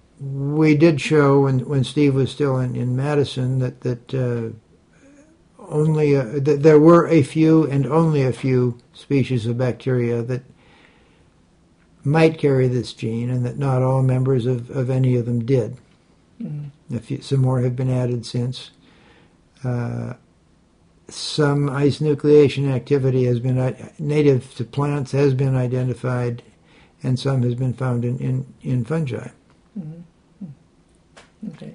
We did show when Steve was still in Madison that there were a few and only a few species of bacteria that might carry this gene, and that not all members of any of them did. Some more have been added since. Some ice nucleation activity has been native to plants has been identified, and some has been found in fungi. Okay.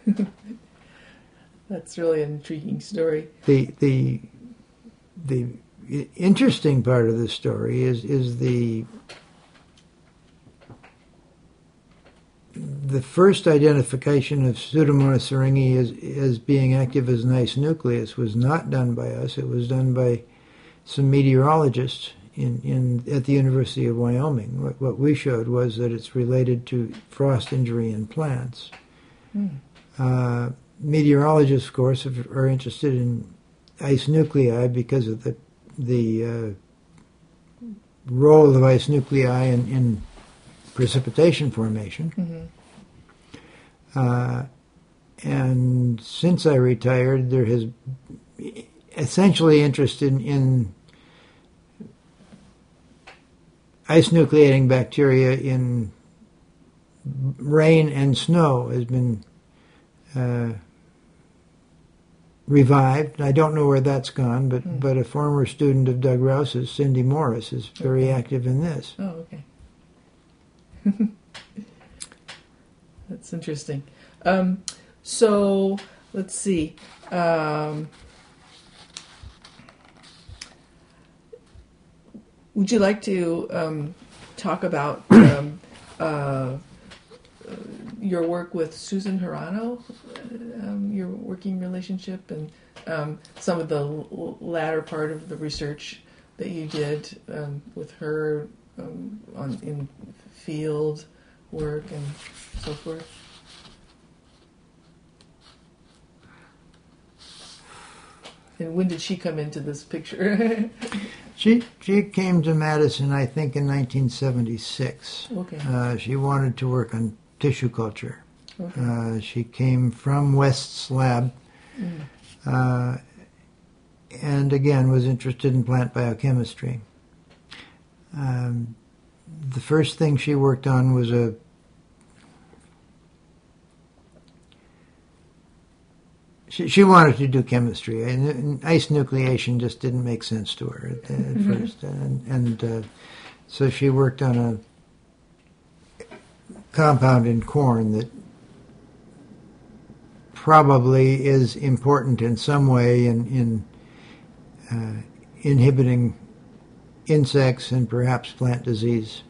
That's really an intriguing story. The interesting part of this story is the first identification of Pseudomonas syringae as being active as an ice nucleus was not done by us. It was done by some meteorologists at the University of Wyoming. What we showed was that it's related to frost injury in plants. Meteorologists, of course, are interested in ice nuclei because of the role of ice nuclei in precipitation formation. And since I retired, there has essentially interest in ice nucleating bacteria in rain and snow has been revived. I don't know where that's gone, but a former student of Doug Rouse's, Cindy Morris, is very active in this. Oh, okay. That's interesting. So let's see. Would you like to talk about your work with Susan Hirano, your working relationship, and some of the latter part of the research that you did with her in field work and so forth? And when did she come into this picture? She came to Madison, I think, in 1976. Okay. She wanted to work on tissue culture. Okay. She came from West's lab, and again was interested in plant biochemistry. The first thing she worked on was she wanted to do chemistry, and ice nucleation just didn't make sense to her at first, and so she worked on a compound in corn that probably is important in some way in inhibiting insects and perhaps plant disease.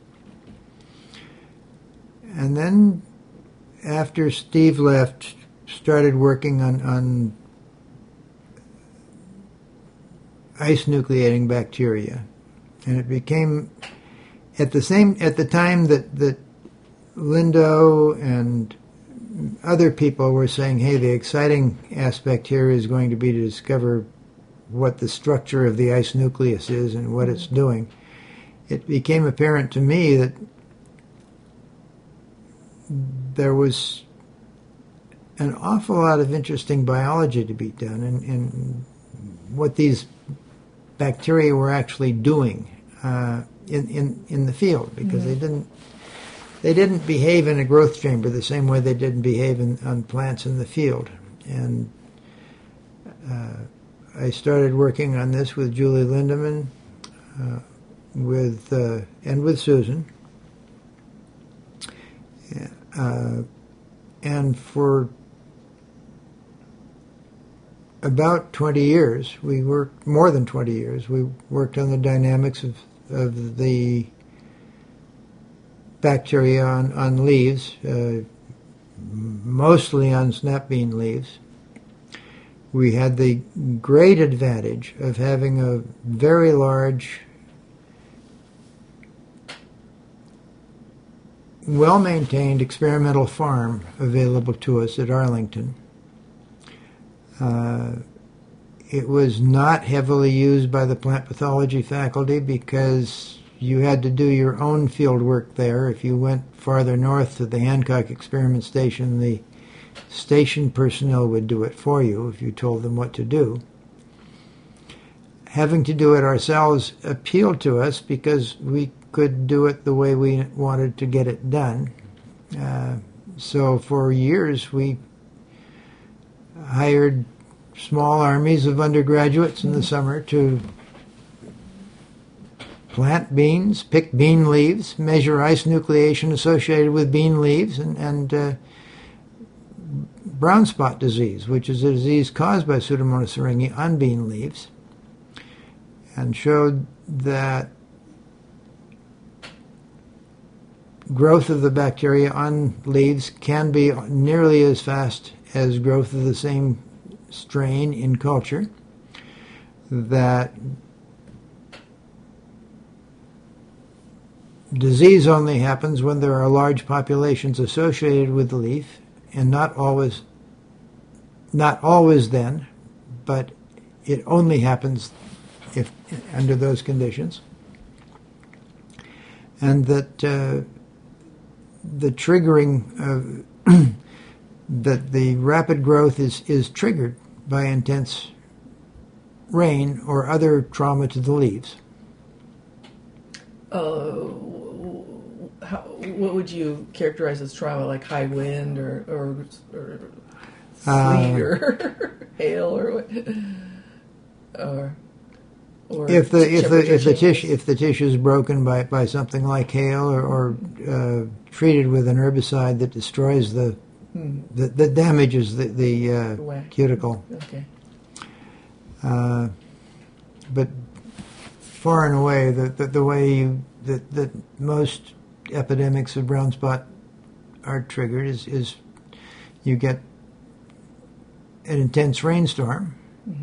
And then after Steve left, started working on ice nucleating bacteria, and it became at the time that Lindo and other people were saying, hey, the exciting aspect here is going to be to discover what the structure of the ice nucleus is and what it's doing. It became apparent to me that there was an awful lot of interesting biology to be done in what these bacteria were actually doing in the field, because they didn't behave in a growth chamber the same way they didn't behave on plants in the field. And I started working on this with Julie Lindemann, and with Susan. And for about 20 years, more than 20 years, we worked on the dynamics of the bacteria on leaves, mostly on snapbean leaves. We had the great advantage of having a very large, well-maintained experimental farm available to us at Arlington. It was not heavily used by the plant pathology faculty because you had to do your own field work there. If you went farther north to the Hancock Experiment Station, the station personnel would do it for you if you told them what to do. having to do it ourselves appealed to us because we could do it the way we wanted to get it done. So for years we hired small armies of undergraduates in the summer to plant beans, pick bean leaves, measure ice nucleation associated with bean leaves, and brown spot disease, which is a disease caused by Pseudomonas syringae on bean leaves, and showed that growth of the bacteria on leaves can be nearly as fast as growth of the same strain in culture, that disease only happens when there are large populations associated with the leaf, and not always then, but it only happens if under those conditions, and that the triggering of that the rapid growth is triggered by intense rain or other trauma to the leaves. What would you characterize as trauma, like high wind or sleet or hail or what? Or if the tissue is broken by something like hail or treated with an herbicide that destroys that damages the cuticle. Okay. But far and away, the way that most epidemics of brown spot are triggered is you get an intense rainstorm,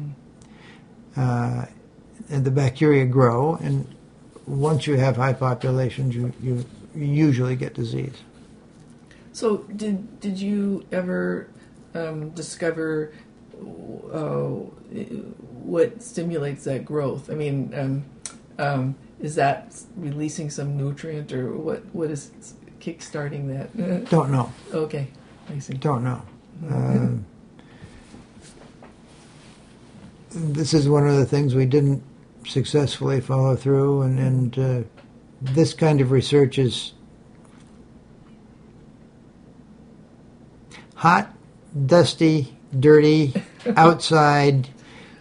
and the bacteria grow, and once you have high populations, you usually get disease. So did you ever discover what stimulates that growth? I mean, is that releasing some nutrient, or what is kickstarting that? Don't know. Okay, I see. Don't know. This is one of the things we didn't successfully follow through, and this kind of research is hot, dusty, dirty, outside,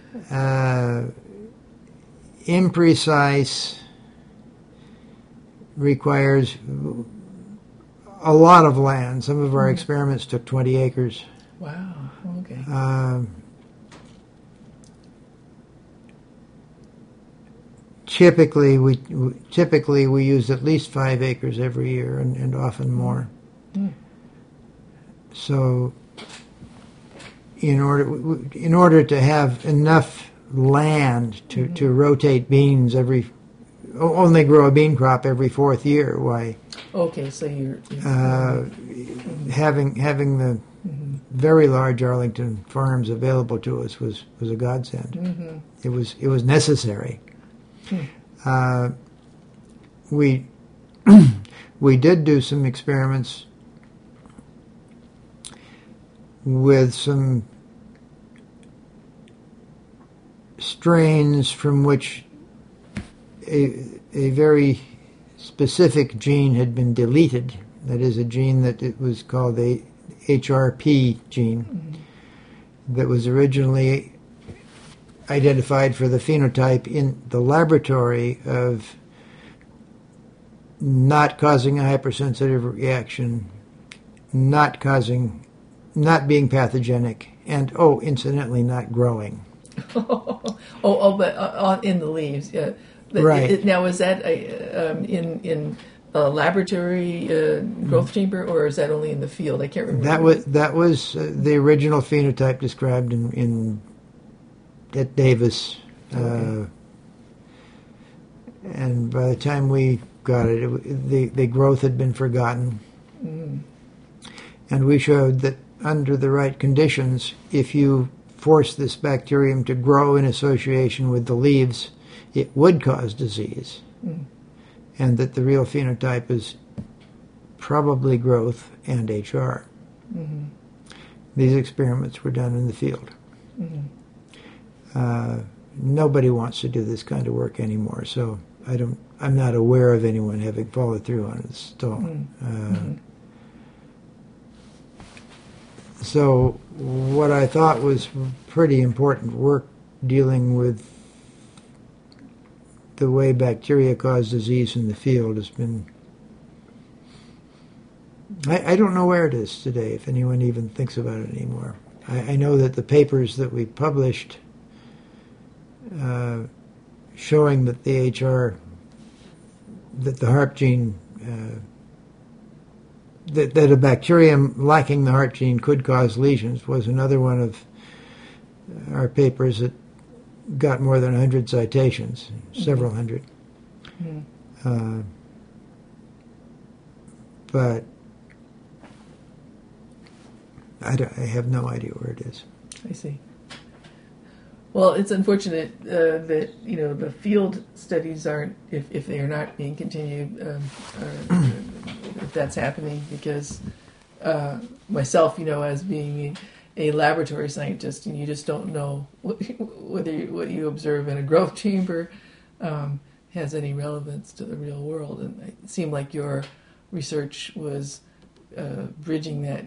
imprecise, requires a lot of land. Some of our experiments took 20 acres. Wow, okay. Typically we use at least 5 acres every year, and often more. So in order to have enough land to rotate beans only grow a bean crop every 4th year, why? Okay, so you're having the very large Arlington farms available to us was a godsend. It was necessary. We did do some experiments with some strains from which a very specific gene had been deleted. That is, a gene that it was called the HRP gene that was originally identified for the phenotype in the laboratory of not causing a hypersensitive reaction, not being pathogenic, and incidentally, not growing. But in the leaves, yeah. Right. Now, is that in a laboratory growth chamber, or is that only in the field? I can't remember. That was the original phenotype described at Davis, and by the time we got it, the growth had been forgotten. And we showed that under the right conditions, if you force this bacterium to grow in association with the leaves, it would cause disease, and that the real phenotype is probably growth and HR. These experiments were done in the field. nobody wants to do this kind of work anymore. So I'm not aware of anyone having followed through on it still. So what I thought was pretty important work dealing with the way bacteria cause disease in the field has been... I don't know where it is today, if anyone even thinks about it anymore. I know that the papers that we published showing that the HARP gene, that a bacterium lacking the HARP gene could cause lesions was another one of our papers that got more than 100 citations, several hundred. But I have no idea where it is. I see. Well, it's unfortunate that the field studies aren't, if they are not being continued, if that's happening, because myself, as being a laboratory scientist, and you just don't know whether what you observe in a growth chamber has any relevance to the real world. And it seemed like your research was bridging that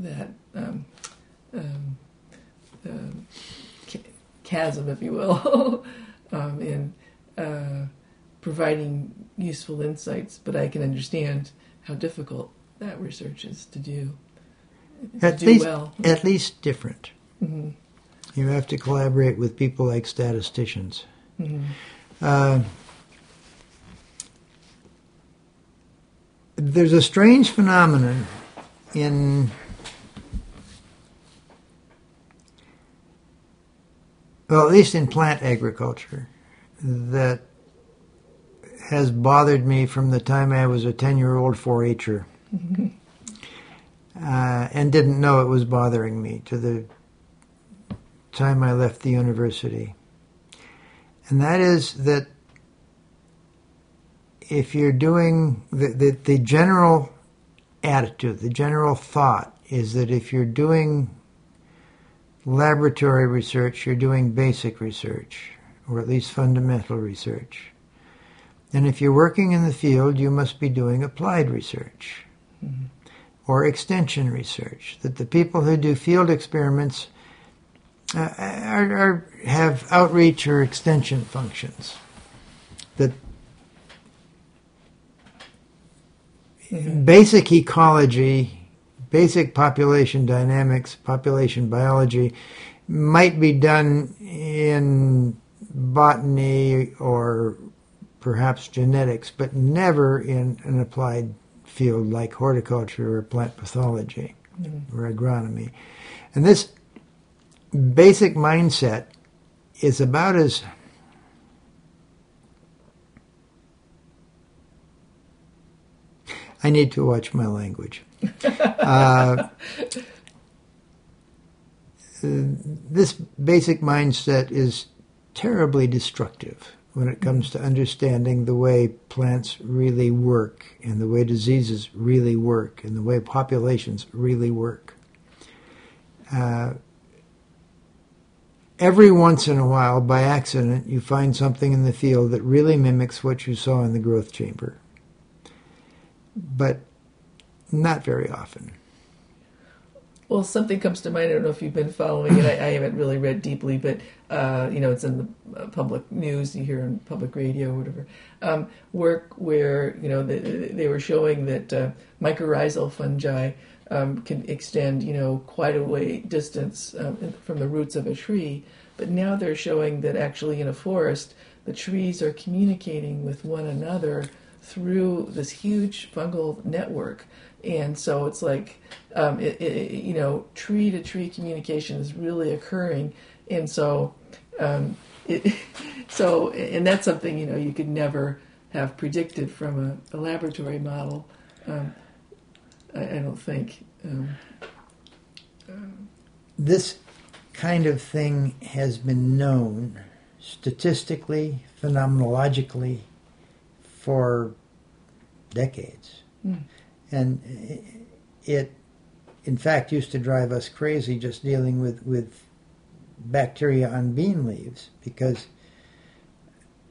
chasm, if you will, in providing useful insights. But I can understand how difficult that research is to do. At least different. Mm-hmm. You have to collaborate with people like statisticians. Mm-hmm. There's a strange phenomenon in at least in plant agriculture, that has bothered me from the time I was a 10-year-old 4-H'er. Mm-hmm. And didn't know it was bothering me to the time I left the university. And that is that if you're doing, the general attitude, the general thought is that if you're doing laboratory research, you're doing basic research, or at least fundamental research. And if you're working in the field, you must be doing applied research. Mm-hmm. Or extension research, that the people who do field experiments have outreach or extension functions. That basic ecology, basic population dynamics, population biology might be done in botany or perhaps genetics, but never in an applied field like horticulture or plant pathology or agronomy. And this basic mindset is about as I need to watch my language. This basic mindset is terribly destructive when it comes to understanding the way plants really work and the way diseases really work and the way populations really work. Every once in a while, by accident, you find something in the field that really mimics what you saw in the growth chamber. But not very often. Well, something comes to mind. I don't know if you've been following it. I haven't really read deeply, but it's in the public news. You hear on public radio or whatever. Work where they were showing that mycorrhizal fungi can extend quite a way distance from the roots of a tree. But now they're showing that actually in a forest, the trees are communicating with one another through this huge fungal network. And so it's like, tree-to-tree communication is really occurring. And so, and that's something, you could never have predicted from a laboratory model. I don't think. This kind of thing has been known statistically, phenomenologically, for decades. Mm. And it, in fact, used to drive us crazy just dealing with bacteria on bean leaves, because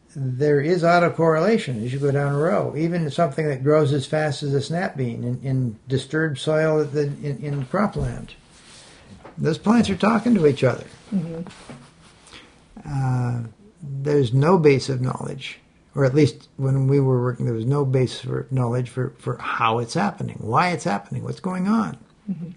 there is autocorrelation as you go down a row. Even something that grows as fast as a snap bean in disturbed soil in cropland. Those plants are talking to each other. Mm-hmm. There's no base of knowledge, or at least when we were working, there was no base for knowledge for how it's happening, why it's happening, what's going on. Mm-hmm.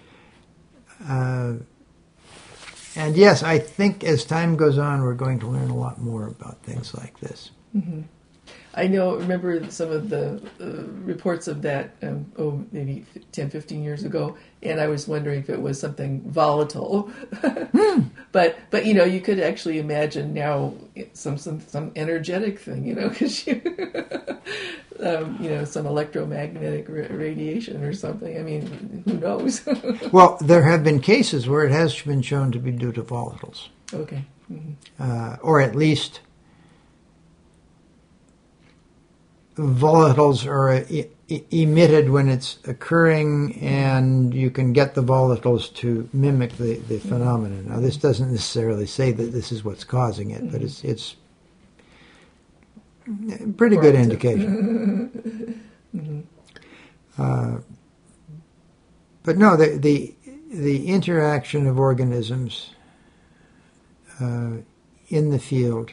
And yes, I think as time goes on, we're going to learn a lot more about things like this. Mm-hmm. I remember some of the reports of that, maybe 10, 15 years ago, and I was wondering if it was something volatile. But you could actually imagine now some energetic thing, because some electromagnetic radiation or something. I mean, who knows? Well, there have been cases where it has been shown to be due to volatiles. Okay. Mm-hmm. Or at least volatiles are emitted when it's occurring, and you can get the volatiles to mimic the phenomenon. Now, this doesn't necessarily say that this is what's causing it, but it's a pretty good indication. Mm-hmm. But no, the interaction of organisms in the field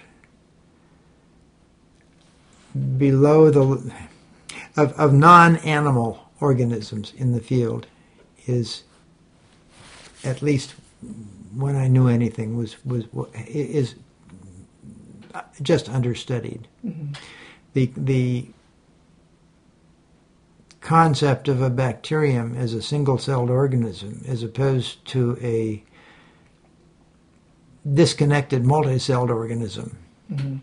below of non-animal organisms in the field is, at least when I knew anything, is just understudied. Mm-hmm. The concept of a bacterium as a single-celled organism, as opposed to a disconnected multi-celled organism. Mm-hmm.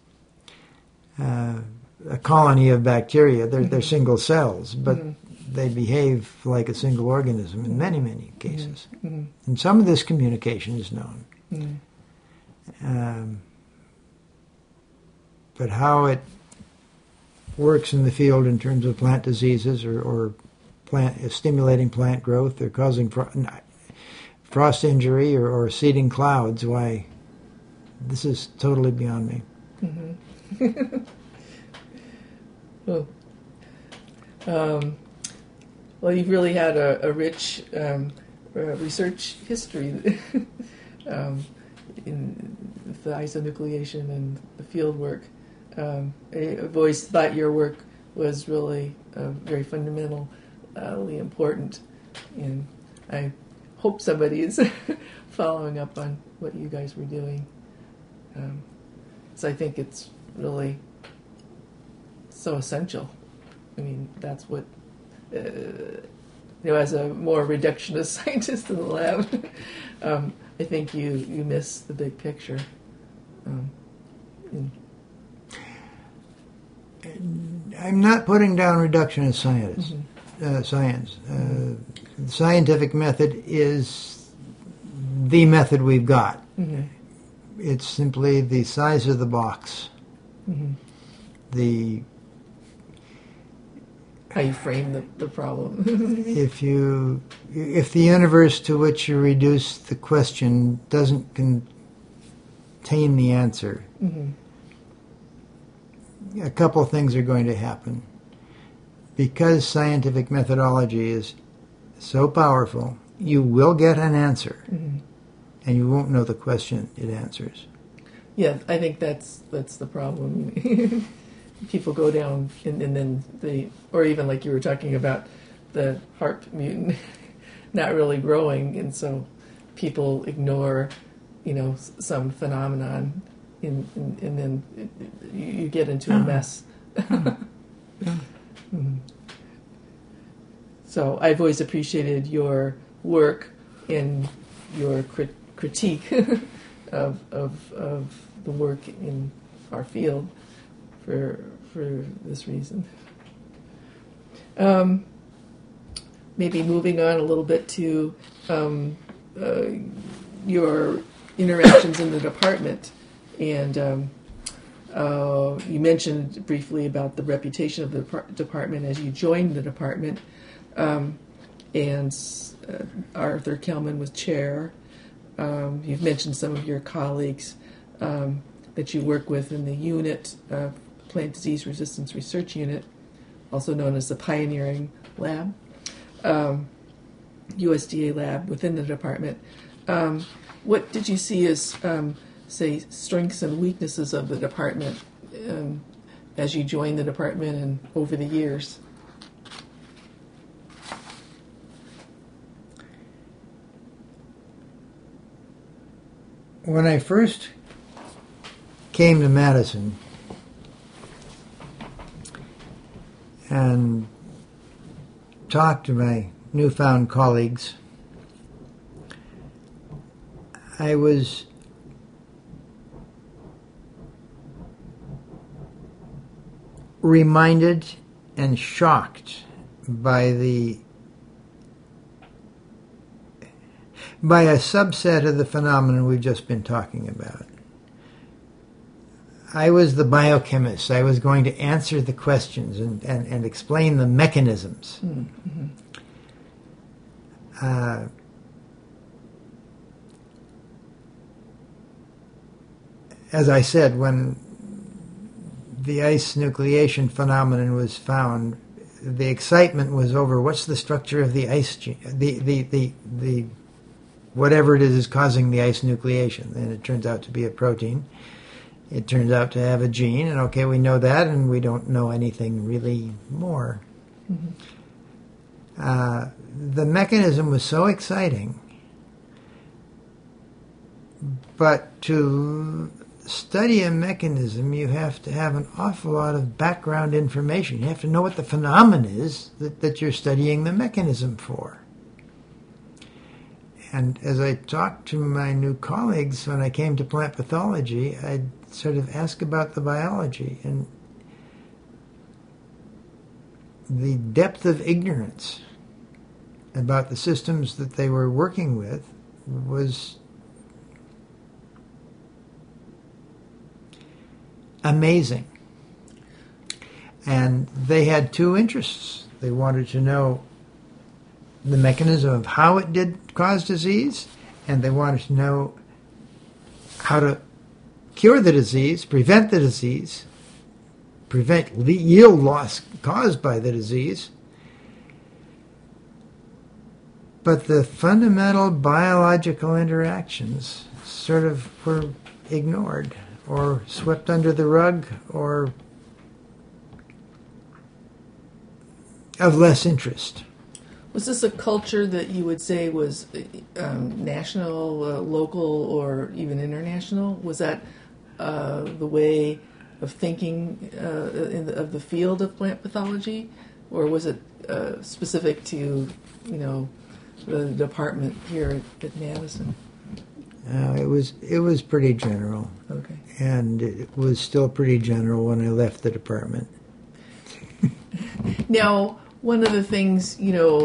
A colony of bacteria, they're single cells, but they behave like a single organism in many, many cases. Mm-hmm. And some of this communication is known. Mm-hmm. But how it works in the field in terms of plant diseases or stimulating plant growth or causing frost injury or seeding clouds, why, this is totally beyond me. Mm-hmm. Well, you've really had a rich research history in the isonucleation and the field work. I've always thought your work was really very fundamentally important, and I hope somebody is following up on what you guys were doing. So I think it's really so essential. I mean, that's what, as a more reductionist scientist in the lab, I think you miss the big picture. I'm not putting down reductionist science. The scientific method is the method we've got. Mm-hmm. It's simply the size of the box. Mm-hmm. How you frame the problem. If the universe to which you reduce the question doesn't contain the answer, mm-hmm. a couple of things are going to happen. Because scientific methodology is so powerful, you will get an answer, mm-hmm. and you won't know the question it answers. Yeah, I think that's the problem. People go down and then or even like you were talking about the HARP mutant not really growing, and so people ignore, some phenomenon, and then you get into a mess. Mm-hmm. So I've always appreciated your work and your critique of the work in our field for this reason. Maybe moving on a little bit to your interactions in the department, and you mentioned briefly about the reputation of the department as you joined the department, and Arthur Kelman was chair. You've mentioned some of your colleagues. that you work with in the unit, Plant Disease Resistance Research Unit, also known as the Pioneering Lab, USDA lab within the department. What did you see as, say, strengths and weaknesses of the department as you joined the department and over the years? When I first came to Madison and talked to my newfound colleagues, I was reminded and shocked by a subset of the phenomenon we've just been talking about. I was the biochemist. I was going to answer the questions and explain the mechanisms. Mm-hmm. As I said, when the ice nucleation phenomenon was found, the excitement was over what's the structure of the ice gene, the whatever it is causing the ice nucleation. And it turns out to be a protein. It turns out to have a gene, and okay, we know that, and we don't know anything really more. Mm-hmm. The mechanism was so exciting, but to study a mechanism, you have to have an awful lot of background information. You have to know what the phenomenon is that you're studying the mechanism for. And as I talked to my new colleagues when I came to plant pathology, I'd sort of ask about the biology, and the depth of ignorance about the systems that they were working with was amazing. And they had two interests. They wanted to know the mechanism of how it did cause disease, and they wanted to know how to cure the disease, prevent the disease, prevent yield loss caused by the disease. But the fundamental biological interactions sort of were ignored or swept under the rug or of less interest. Was this a culture that you would say was national, local, or even international? Was that the way of thinking of the field of plant pathology, or was it specific to, the department here at Madison? It was pretty general. Okay. And it was still pretty general when I left the department. Now, one of the things,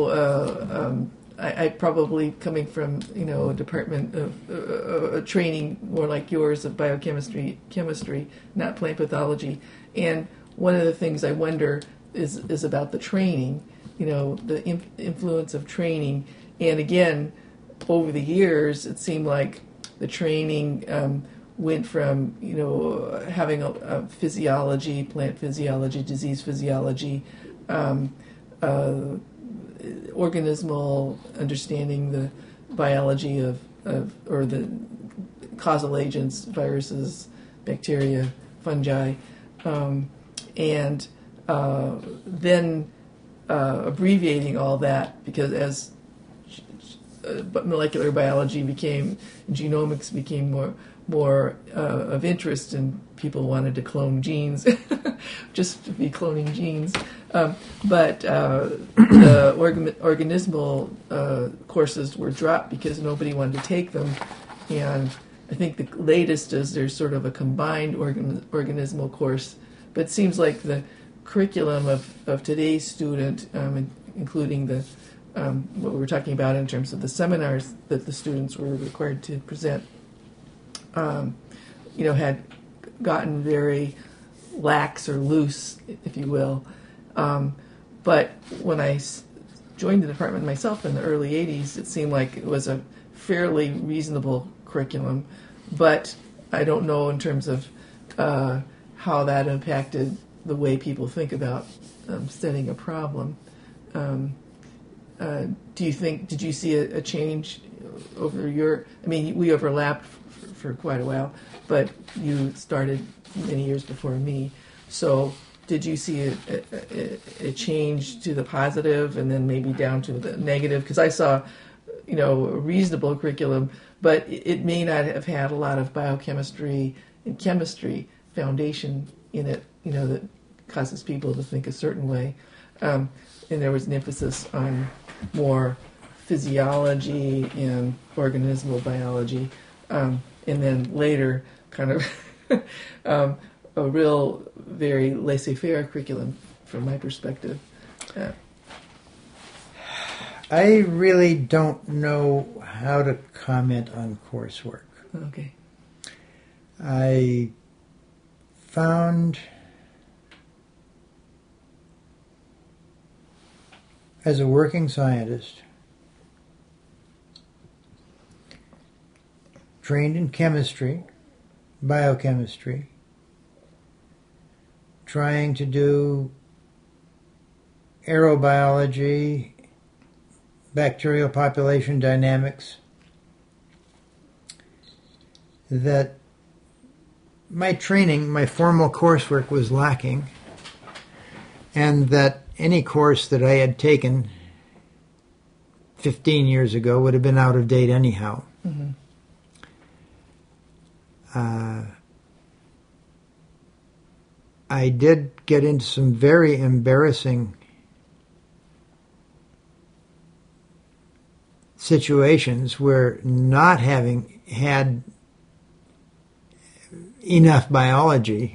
I probably coming from, a department of training more like yours of biochemistry, chemistry, not plant pathology. And one of the things I wonder is about the training, the influence of training. And again, over the years, it seemed like the training went from, having a physiology, plant physiology, disease physiology, organismal understanding the biology of or the causal agents, viruses, bacteria, fungi, and then abbreviating all that, because as molecular biology became, genomics became more of interest, and people wanted to clone genes, just to be cloning genes. But the organismal courses were dropped because nobody wanted to take them. And I think the latest is there's sort of a combined organismal course. But it seems like the curriculum of today's student, including the what we were talking about in terms of the seminars that the students were required to present, had gotten very lax or loose, if you will. But when I joined the department myself in the early 80s, it seemed like it was a fairly reasonable curriculum. But I don't know in terms of how that impacted the way people think about studying a problem. Do you think? Did you see a change over your? I mean, we overlapped for quite a while, but you started many years before me. So, did you see a change to the positive, and then maybe down to the negative? Because I saw, a reasonable curriculum, but it may not have had a lot of biochemistry and chemistry foundation in it. That causes people to think a certain way, and there was an emphasis on more physiology and organismal biology, and then later kind of a real very laissez-faire curriculum from my perspective. I really don't know how to comment on coursework. Okay. I found, as a working scientist, trained in chemistry, biochemistry, trying to do aerobiology, bacterial population dynamics, that my training, my formal coursework was lacking, and that any course that I had taken 15 years ago would have been out of date anyhow. Mm-hmm. I did get into some very embarrassing situations where, not having had enough biology,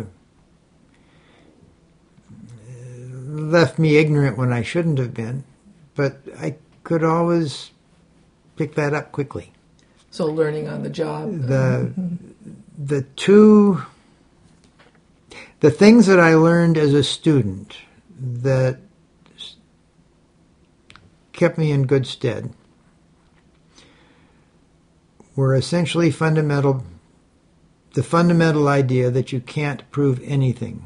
left me ignorant when I shouldn't have been, but I could always pick that up quickly. So learning on the job. The things that I learned as a student that kept me in good stead were essentially the fundamental idea that you can't prove anything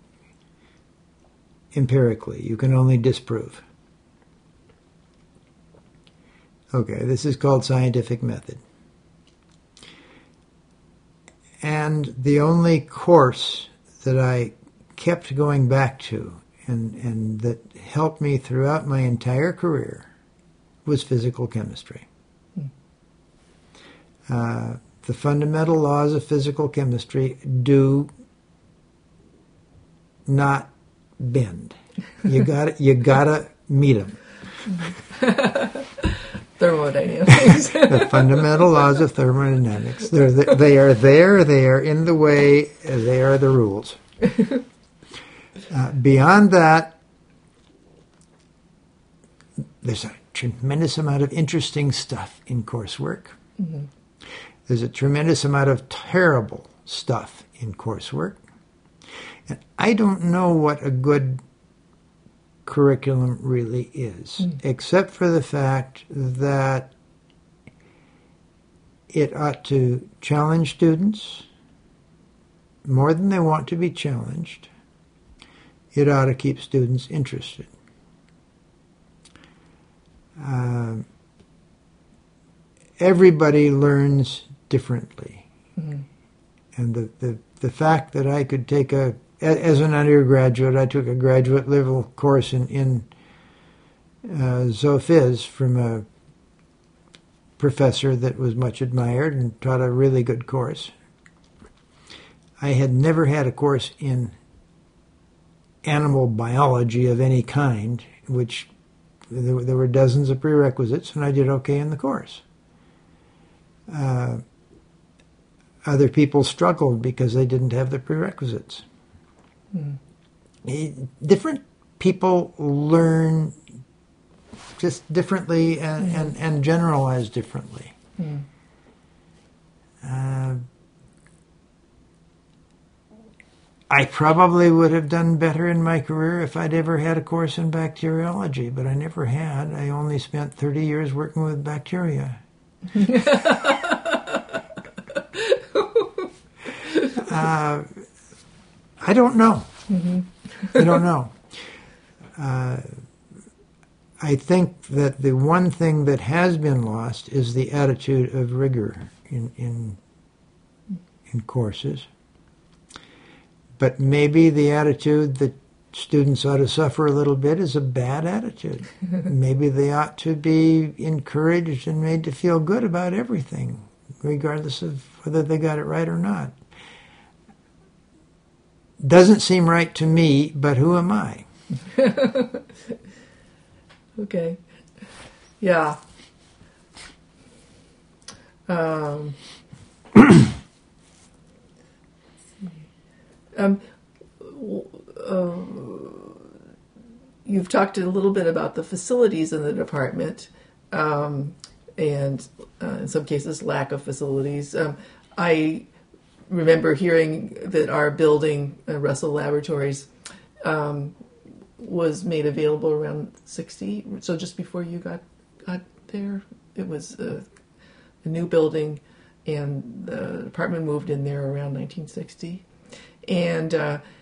empirically. You can only disprove. Okay, this is called scientific method. And the only course that I kept going back to and that helped me throughout my entire career was physical chemistry. The fundamental laws of physical chemistry do not bend. You gotta meet them. Thermodynamics. The fundamental laws of thermodynamics. They are there. They are in the way. They are the rules. Beyond that, there's a tremendous amount of interesting stuff in coursework. Mm-hmm. There's a tremendous amount of terrible stuff in coursework. And I don't know what a good curriculum really is, except for the fact that it ought to challenge students more than they want to be challenged. It ought to keep students interested. Everybody learns differently. Mm-hmm. And the fact that I could take as an undergraduate, I took a graduate level course in Zoophys from a professor that was much admired and taught a really good course. I had never had a course in animal biology of any kind, which there were dozens of prerequisites, and I did okay in the course. Other people struggled because they didn't have the prerequisites. Different people learn just differently and generalize differently. I probably would have done better in my career if I'd ever had a course in bacteriology, but I never had. I only spent 30 years working with bacteria. I don't know. I don't know. I think that the one thing that has been lost is the attitude of rigor in courses. But maybe the attitude that students ought to suffer a little bit is a bad attitude. Maybe they ought to be encouraged and made to feel good about everything, regardless of whether they got it right or not. Doesn't seem right to me, but who am I? Okay. Yeah. Um, you've talked a little bit about the facilities in the department, and in some cases, lack of facilities. I remember hearing that our building, Russell Laboratories, was made available around 60, so just before you got there. It was a new building, and the department moved in there around 1960. And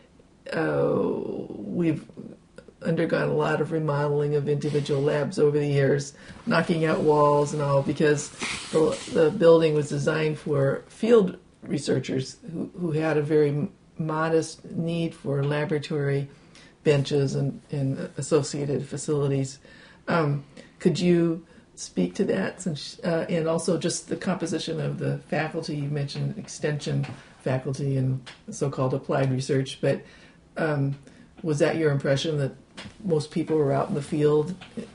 we've undergone a lot of remodeling of individual labs over the years, knocking out walls and all, because the building was designed for field researchers who had a very modest need for laboratory benches and associated facilities. Could you speak to that, and also just the composition of the faculty? You mentioned extension faculty and so-called applied research, but was that your impression that most people were out in the field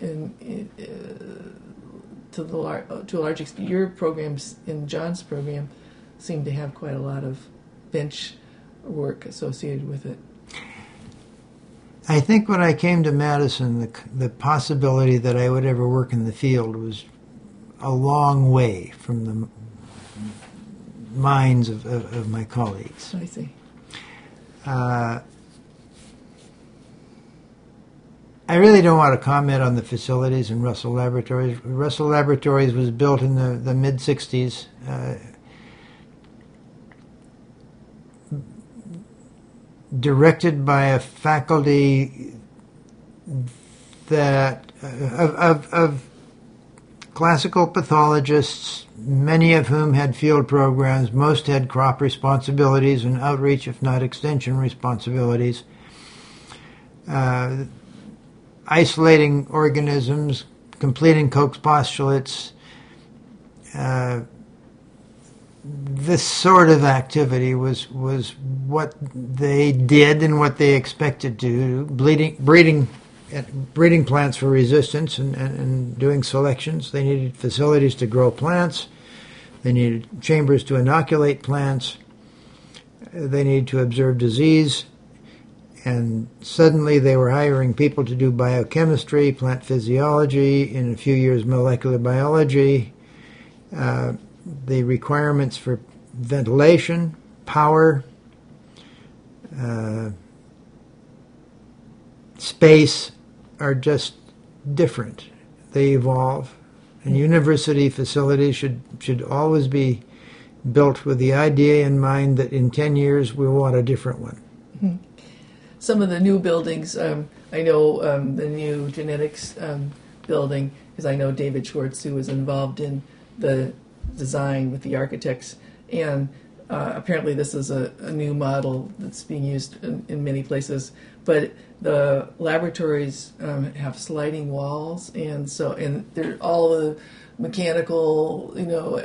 to a large extent? Your programs, in John's program, seem to have quite a lot of bench work associated with it. I think when I came to Madison, the possibility that I would ever work in the field was a long way from the minds of my colleagues. I see. I really don't want to comment on the facilities in Russell Laboratories. Russell Laboratories was built in the mid-'60s. Directed by a faculty that of classical pathologists, many of whom had field programs, most had crop responsibilities and outreach, if not extension responsibilities, isolating organisms, completing Koch's postulates. This sort of activity was what they did and what they expected to do, breeding plants for resistance and doing selections. They needed facilities to grow plants. They needed chambers to inoculate plants. They needed to observe disease. And suddenly they were hiring people to do biochemistry, plant physiology, in a few years molecular biology. The requirements for ventilation, power, space are just different. They evolve. And university facilities should always be built with the idea in mind that in 10 years we'll want a different one. Mm-hmm. Some of the new buildings, I know the new genetics building, because I know David Schwartz, who was involved in the design with the architects, and apparently this is a new model that's being used in many places, but the laboratories have sliding walls, and they're all the mechanical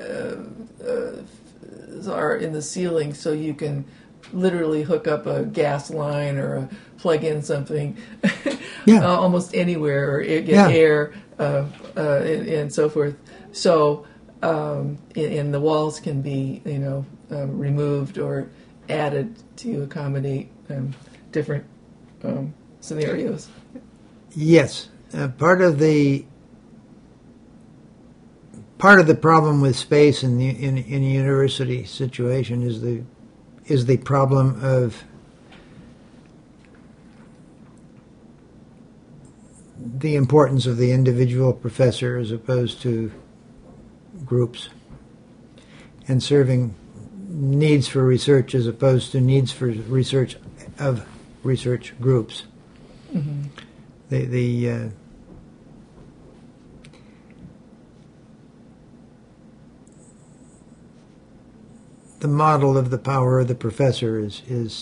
are in the ceiling, so you can literally hook up a gas line or plug in something almost anywhere, or get air and so forth. So and the walls can be removed or added to accommodate different scenarios. Yes, part of the problem with space in a university situation is the problem of the importance of the individual professor as opposed to groups, and serving needs for research as opposed to needs for research of research groups. Mm-hmm. The model of the power of the professor is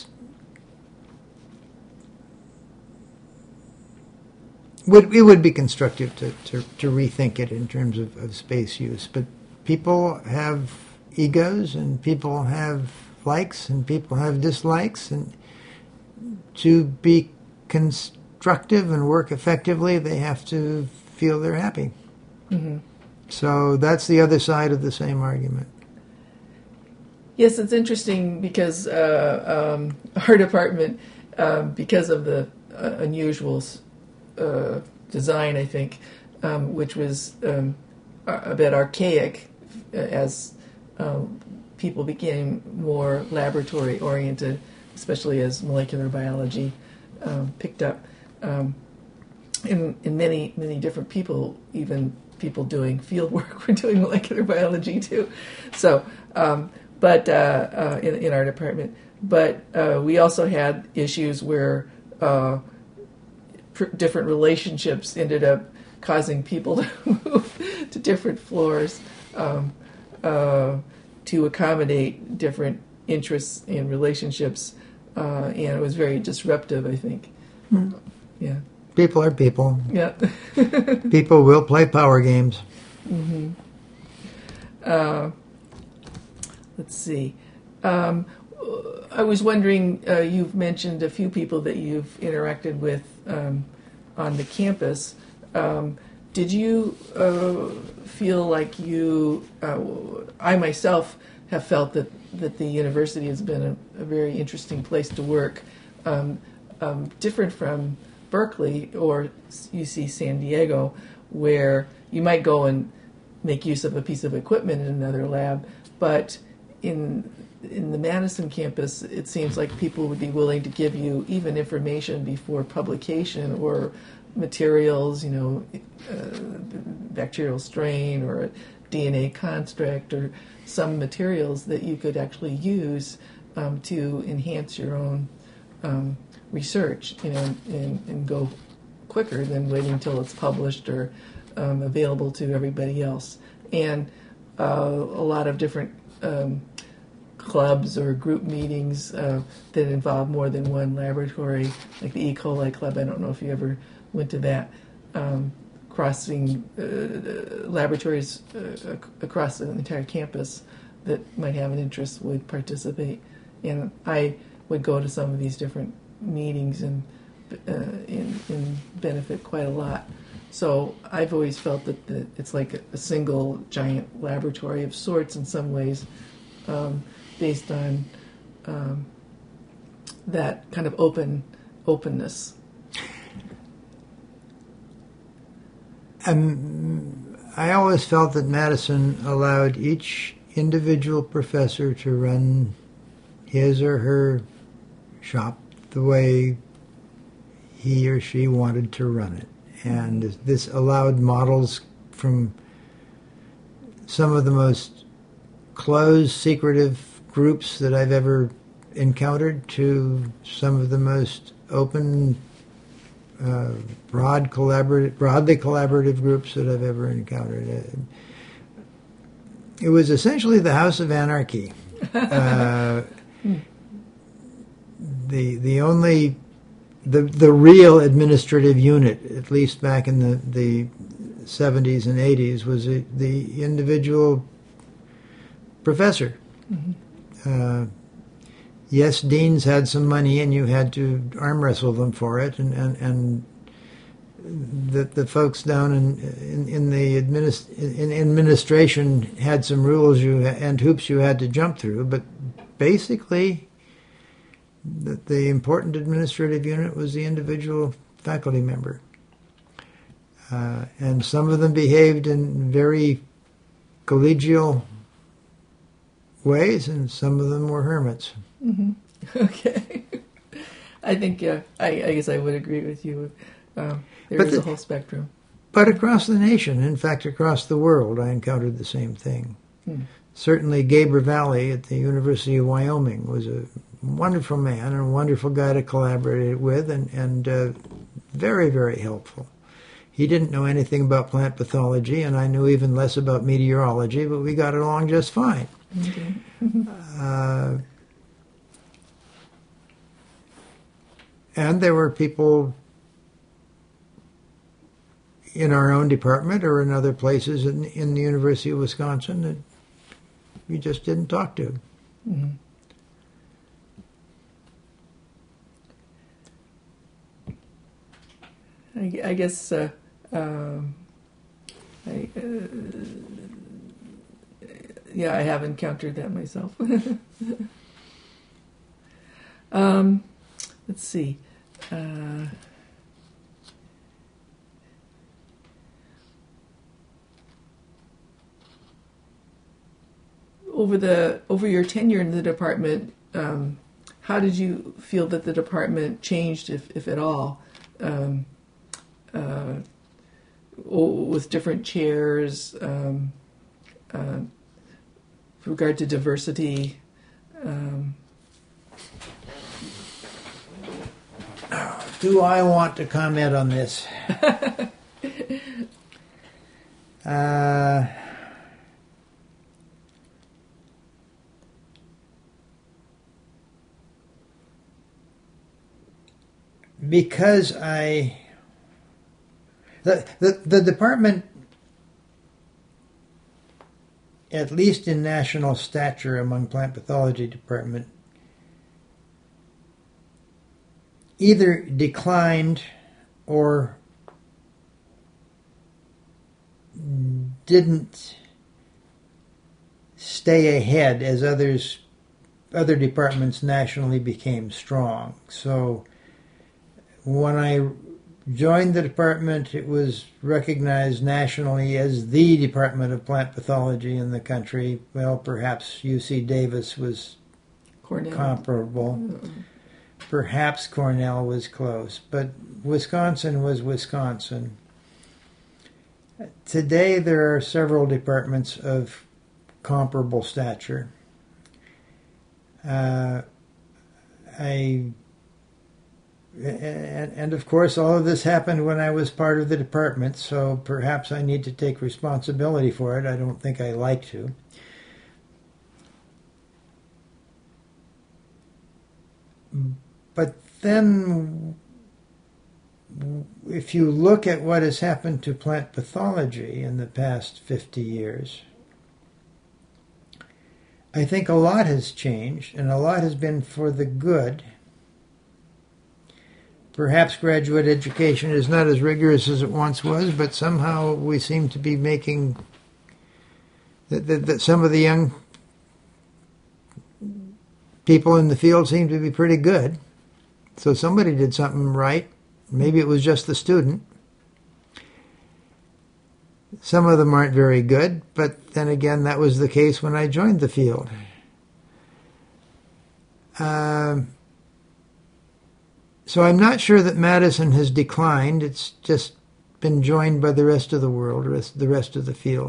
it would be constructive to rethink it in terms of space use. But people have egos, and people have likes, and people have dislikes, and to be constructive and work effectively, they have to feel they're happy. Mm-hmm. So that's the other side of the same argument. Yes, it's interesting because our department, because of the unusual design, I think, which was a bit archaic as people became more laboratory oriented, especially as molecular biology picked up. In many different people, even people doing field work, were doing molecular biology too. So, but in our department, but we also had issues where different relationships ended up causing people to move to different floors to accommodate different interests and relationships, and it was very disruptive, I think. Mm. Yeah. People are people. Yeah. People will play power games. Mm-hmm. Let's see. I was wondering, you've mentioned a few people that you've interacted with on the campus. Did you feel like I myself have felt that the university has been a very interesting place to work, different from Berkeley or UC San Diego, where you might go and make use of a piece of equipment in another lab, but in the Madison campus, it seems like people would be willing to give you even information before publication or materials, bacterial strain or a DNA construct or some materials that you could actually use to enhance your own research, and go quicker than waiting until it's published or available to everybody else. And a lot of different clubs or group meetings that involve more than one laboratory, like the E. coli club. I don't know if you ever went to that. Crossing laboratories across the entire campus that might have an interest would participate. And I would go to some of these different meetings and benefit quite a lot. So I've always felt that it's like a single giant laboratory of sorts in some ways, based on that kind of openness. I always felt that Madison allowed each individual professor to run his or her shop the way he or she wanted to run it. And this allowed models from some of the most closed, secretive groups that I've ever encountered to some of the most open, broadly collaborative groups that I've ever encountered. It was essentially the House of Anarchy. The real administrative unit, at least back in the 70s and 80s, was the individual professor. Mm-hmm. Yes, deans had some money, and you had to arm wrestle them for it, and the folks down in the administration had some rules and hoops you had to jump through. But basically, the important administrative unit was the individual faculty member, and some of them behaved in very collegial ways, and some of them were hermits. Mm-hmm. Okay. I think, I guess I would agree with you. There is a whole spectrum. But across the nation, in fact, across the world, I encountered the same thing. certainly Gabe Valley at the University of Wyoming was a wonderful man and a wonderful guy to collaborate with, and very, very helpful. He didn't know anything about plant pathology, and I knew even less about meteorology, but we got along just fine. Okay. And there were people in our own department or in other places in the University of Wisconsin that we just didn't talk to. Mm-hmm. I guess I have encountered that myself. Let's see. Over your tenure in the department, how did you feel that the department changed, if at all? With different chairs, with regard to diversity. Do I want to comment on this? Because the department, at least in national stature among plant pathology department, either declined or didn't stay ahead as other departments nationally became strong. So when I joined the department, it was recognized nationally as the Department of Plant Pathology in the country. Well, perhaps UC Davis was Cornell. Comparable. Mm-hmm. Perhaps Cornell was close, but Wisconsin was Wisconsin. Today there are several departments of comparable stature. And of course all of this happened when I was part of the department, so perhaps I need to take responsibility for it. I don't think I like to. But then, if you look at what has happened to plant pathology in the past 50 years, I think a lot has changed, and a lot has been for the good. Perhaps graduate education is not as rigorous as it once was, but somehow we seem to be making that some of the young people in the field seem to be pretty good. So somebody did something right. Maybe it was just the student. Some of them aren't very good, but then again, that was the case when I joined the field. So I'm not sure that Madison has declined. It's just been joined by the rest of the world, the rest of the field.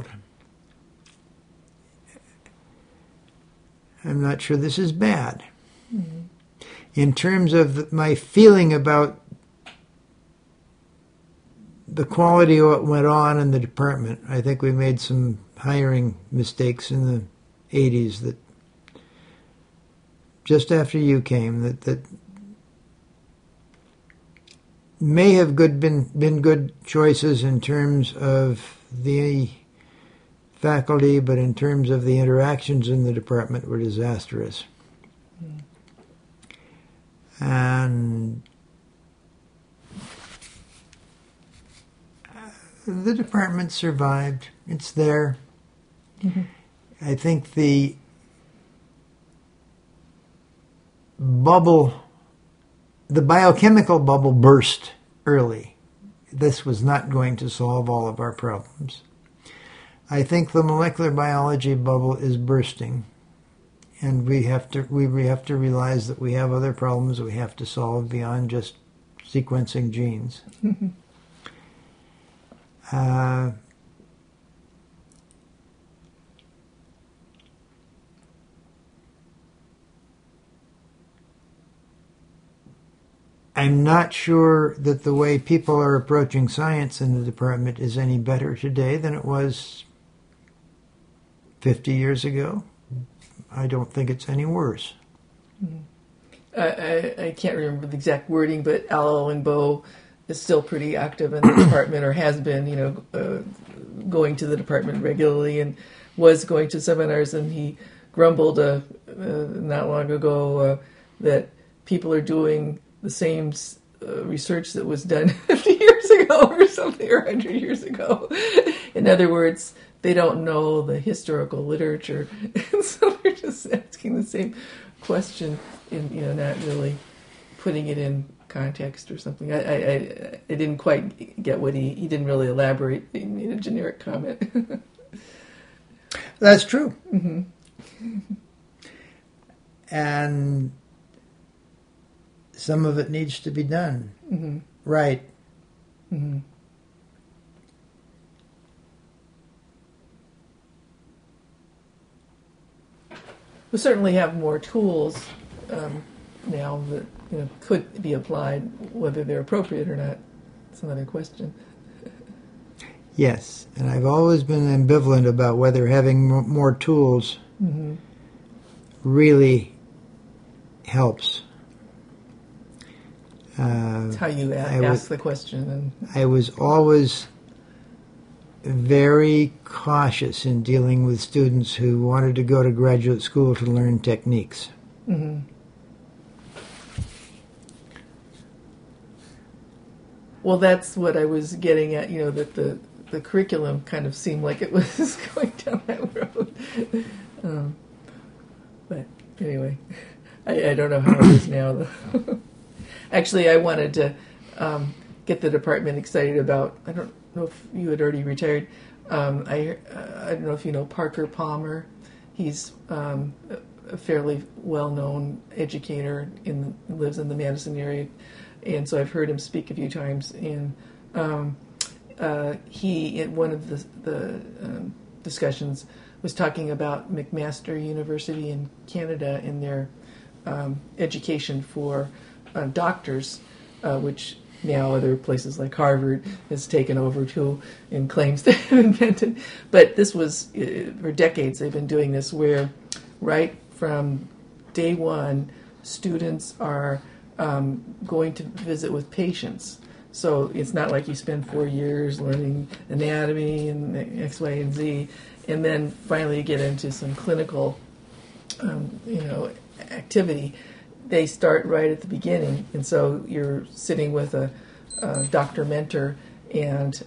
I'm not sure this is bad. Mm-hmm. In terms of my feeling about the quality of what went on in the department, I think we made some hiring mistakes in the 80s that just after you came that may have been good choices in terms of the faculty, but in terms of the interactions in the department were disastrous. Mm. And the department survived. It's there. Mm-hmm. I think the biochemical bubble burst early. This was not going to solve all of our problems. I think the molecular biology bubble is bursting, and we have to realize that we have other problems we have to solve beyond just sequencing genes. Mm-hmm. I'm not sure that the way people are approaching science in the department is any better today than it was 50 years ago. I don't think it's any worse. I can't remember the exact wording, but Al Owen Bow is still pretty active in the department, or has been, going to the department regularly, and was going to seminars, and he grumbled not long ago that people are doing the same research that was done 50 years ago or something, or 100 years ago. In other words, they don't know the historical literature, and so they're just asking the same question, not really putting it in context or something. I didn't quite get what he didn't really elaborate. He made a generic comment. That's true. Mm-hmm. And some of it needs to be done. Mm-hmm. Right. Mm-hmm. We certainly have more tools now that could be applied. Whether they're appropriate or not, it's another question. Yes, and I've always been ambivalent about whether having more tools mm-hmm. really helps. That's how you ask the question. And I was always very cautious in dealing with students who wanted to go to graduate school to learn techniques. Mm-hmm. Well, that's what I was getting at, that the curriculum kind of seemed like it was going down that road. But anyway, I don't know how it is now, though. Actually, I wanted to get the department excited about, I don't know if you had already retired. I don't know if you know Parker Palmer. He's a fairly well-known educator, lives in the Madison area. And so I've heard him speak a few times. And he, in one of the discussions, was talking about McMaster University in Canada and their education for doctors, which now other places like Harvard has taken over too and claims to have invented. But this was, for decades they've been doing this, where right from day one, students are going to visit with patients. So it's not like you spend 4 years learning anatomy and X, Y, and Z, and then finally you get into some clinical, activity. They start right at the beginning, and so you're sitting with a doctor mentor and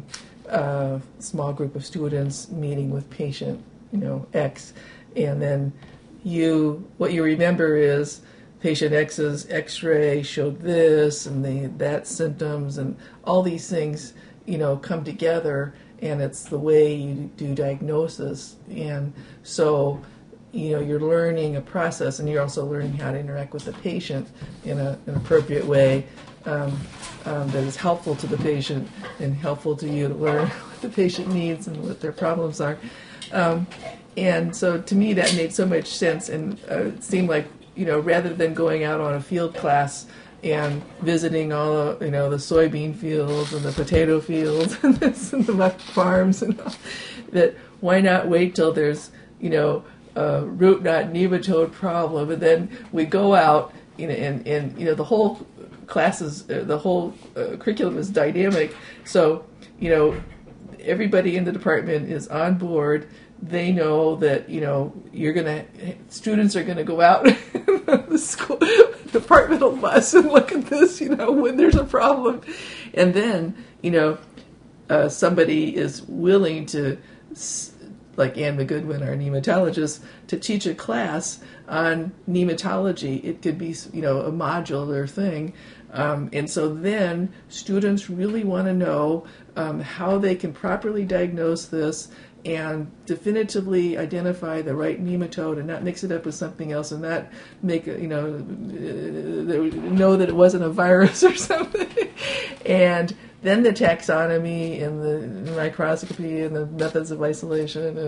a small group of students meeting with patient, X, and then what you remember is patient X's X-ray showed this and that symptoms and all these things, come together, and it's the way you do diagnosis. And so, you're learning a process, and you're also learning how to interact with the patient in an appropriate way that is helpful to the patient and helpful to you to learn what the patient needs and what their problems are. And so to me that made so much sense, and it seemed like, rather than going out on a field class and visiting all the soybean fields and the potato fields and the muck farms and all, that why not wait till there's, root knot nematode problem, and then we go out, and the whole classes, the whole curriculum is dynamic. So, everybody in the department is on board. They know that, students are going to go out the school departmental bus and look at this, when there's a problem. And then, somebody is willing to, like Anne McGoodwin, our nematologist, to teach a class on nematology. It could be, a modular thing. And so then students really want to know how they can properly diagnose this and definitively identify the right nematode and not mix it up with something else and not make, know that it wasn't a virus or something. And then the taxonomy and the microscopy and the methods of isolation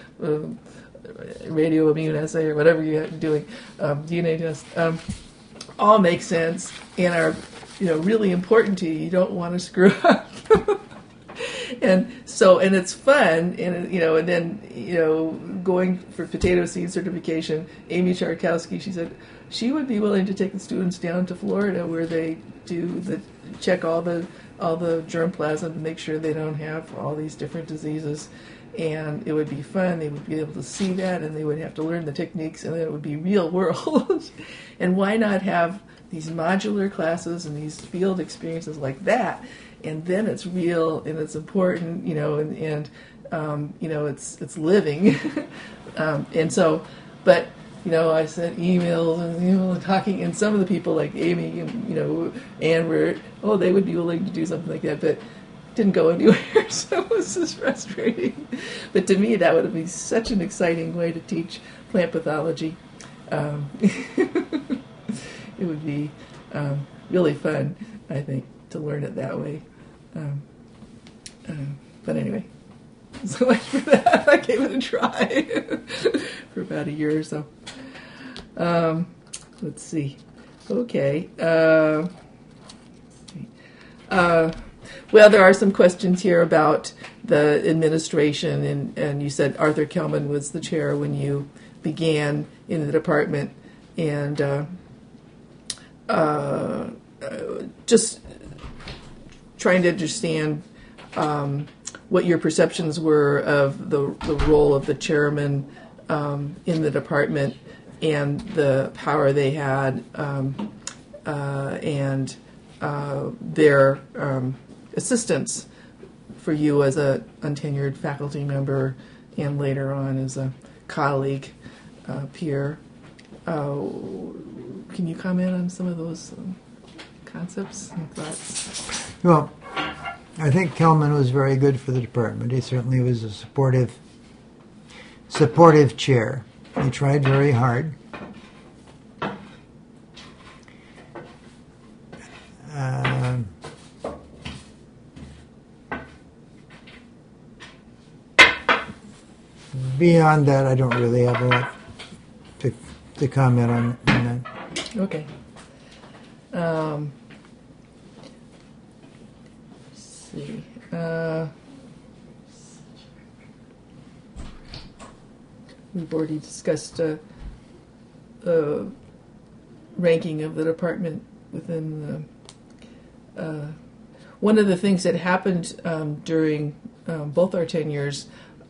and radioimmunoassay or whatever you're doing, DNA test, all make sense and are, really important to you. You don't want to screw up. And it's fun, and then, going for potato seed certification, Amy Charkowski, she said she would be willing to take the students down to Florida where they check all the germplasm to make sure they don't have all these different diseases. And it would be fun. They would be able to see that, and they would have to learn the techniques, and then it would be real world. And why not have these modular classes and these field experiences like that? And then it's real and it's important, and it's living. And so, but I sent emails and talking, and some of the people like Amy and Anne were, they would be willing to do something like that, but didn't go anywhere. So it was just frustrating. But to me, that would be such an exciting way to teach plant pathology. It would be really fun, I think, to learn it that way. But anyway, so much for that. I gave it a try for about a year or so. Let's see. Okay. Well, there are some questions here about the administration, and you said Arthur Kelman was the chair when you began in the department, and just trying to understand what your perceptions were of the role of the chairman in the department and the power they had, and their assistance for you as a untenured faculty member and later on as a colleague, peer. Can you comment on some of those concepts and thoughts? Well, I think Kelman was very good for the department. He certainly was a supportive chair. He tried very hard. Beyond that, I don't really have a lot to comment on that. Okay. Let's see. We've already discussed ranking of the department within the. One of the things that happened during both our tenures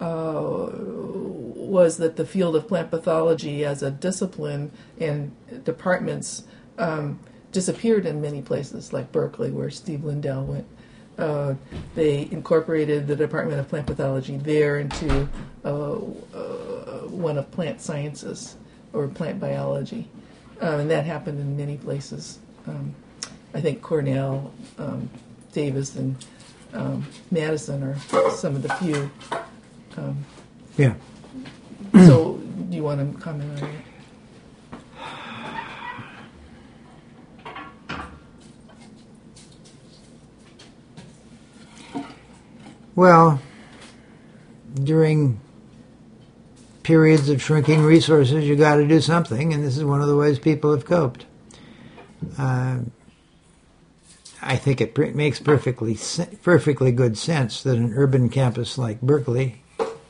was that the field of plant pathology as a discipline and departments disappeared in many places, like Berkeley, where Steve Lindell went. They incorporated the Department of Plant Pathology there into one of plant sciences or plant biology. And that happened in many places. I think Cornell, Davis, and Madison are some of the few. Yeah. So, do you want to comment on that? Well, during periods of shrinking resources, you got to do something, and this is one of the ways people have coped. I think it makes perfectly good sense that an urban campus like Berkeley,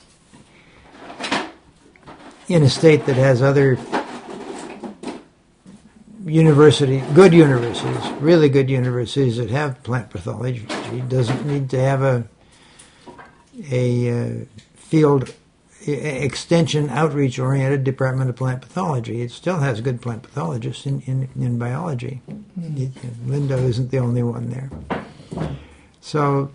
in a state that has other good universities, really good universities that have plant pathology, doesn't need to have a field extension outreach oriented Department of Plant Pathology. It still has good plant pathologists in biology. Mm-hmm. Linda isn't the only one there. So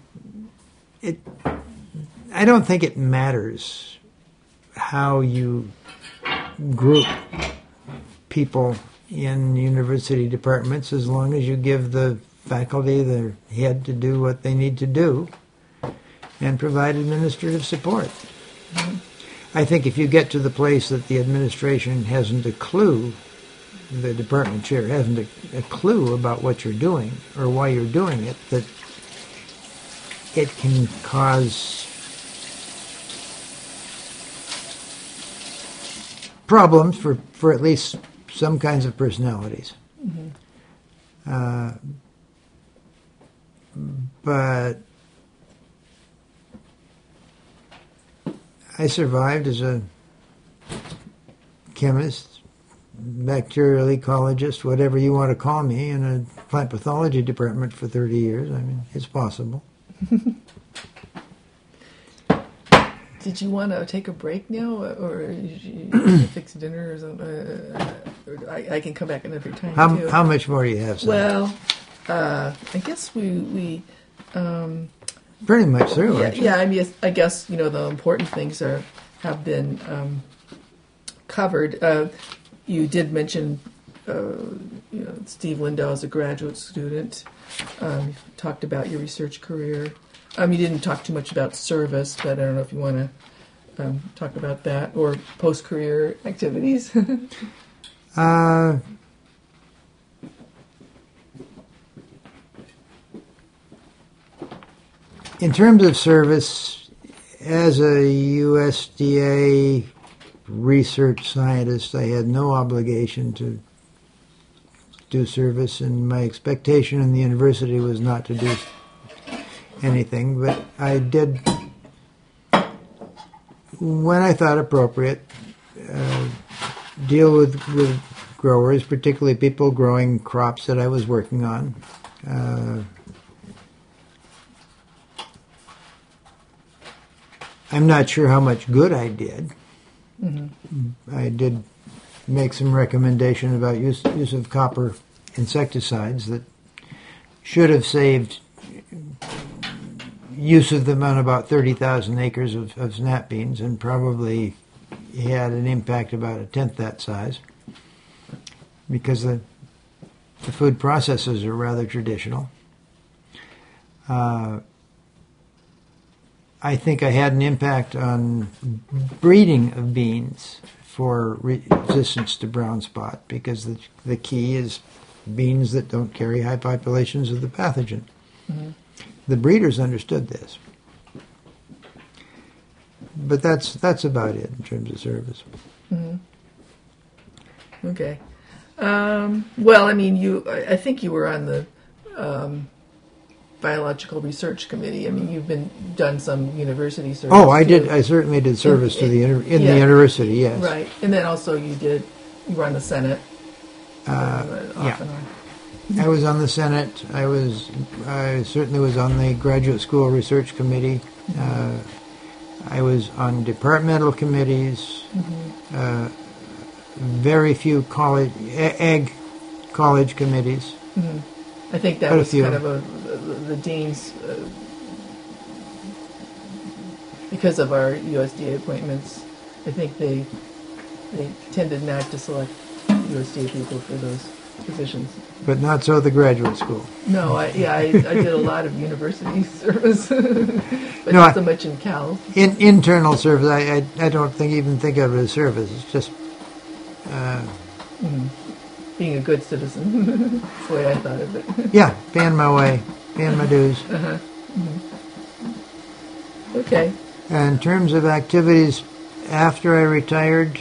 I don't think it matters how you group people in university departments as long as you give the faculty the head to do what they need to do and provide administrative support. Mm-hmm. I think if you get to the place that the administration hasn't a clue, the department chair hasn't a clue about what you're doing or why you're doing it, that it can cause problems for at least some kinds of personalities. But I survived as a chemist, bacterial ecologist, whatever you want to call me, in a plant pathology department for 30 years. I mean, it's possible. Did you want to take a break now, or you fix dinner or something? I can come back another time too. How much more do you have, Sam? Well, I guess we pretty much through. Yeah. I guess the important things have been covered. You did mention Steve Lindau as a graduate student. You talked about your research career. You didn't talk too much about service, but I don't know if you want to talk about that or post-career activities. In terms of service, as a USDA research scientist, I had no obligation to do service, and my expectation in the university was not to do anything, but I did, when I thought appropriate, deal with growers, particularly people growing crops that I was working on. I'm not sure how much good I did. Mm-hmm. I did make some recommendation about use of copper insecticides that should have saved use of them on about 30,000 acres of snap beans, and probably had an impact about a tenth that size, because the food processes are rather traditional. I think I had an impact on breeding of beans for resistance to brown spot, because the key is beans that don't carry high populations of the pathogen. Mm-hmm. The breeders understood this. But that's about it in terms of service. Mm-hmm. Okay. Well, I think you were on the biological research committee. You've done some university service. Oh, I did. I certainly did service to the university. Yes. Right, and then also you were on the Senate. Yeah. I was on the Senate. I certainly was on the graduate school research committee. I was on departmental committees. Mm-hmm. Very few ag college committees. Mm-hmm. I think that was kind of the dean's, because of our USDA appointments. I think they tended not to select USDA people for those positions. But not so the graduate school. No, I did a lot of university service, but not so much in Cal. Internal service, I don't even think of it as service. It's just being a good citizen. That's the way I thought of it. Yeah, paying my way, paying my dues. Uh-huh. Mm-hmm. Okay. In terms of activities after I retired,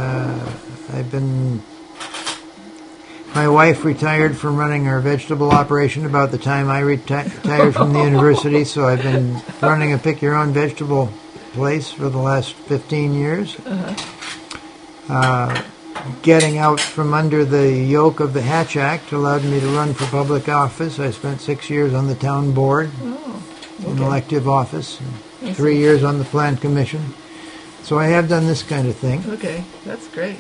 my wife retired from running our vegetable operation about the time I retired from the university, so I've been running a pick-your-own-vegetable place for the last 15 years. Uh-huh. Getting out from under the yoke of the Hatch Act allowed me to run for public office. I spent 6 years on the town board, an elective office, and 3 years on the Plan Commission. So I have done this kind of thing. Okay, that's great.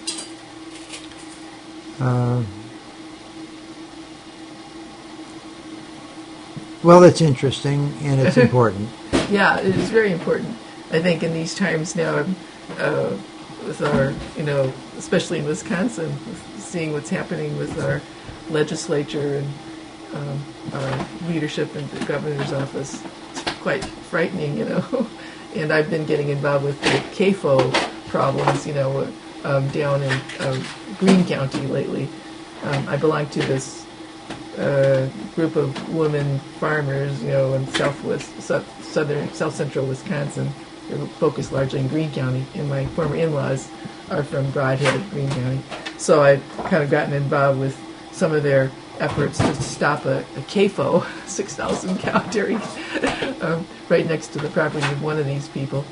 Well, it's interesting and it's important. Yeah, it is very important. I think in these times now, with our, especially in Wisconsin, seeing what's happening with our legislature and our leadership in the governor's office, it's quite frightening, And I've been getting involved with the CAFO problems, down in Greene County lately. I belong to this group of women farmers, in south central Wisconsin. They're focused largely in Greene County, and my former in-laws are from Brodhead, Greene County. So I've kind of gotten involved with some of their efforts to stop a CAFO, 6,000 cow dairy, right next to the property of one of these people.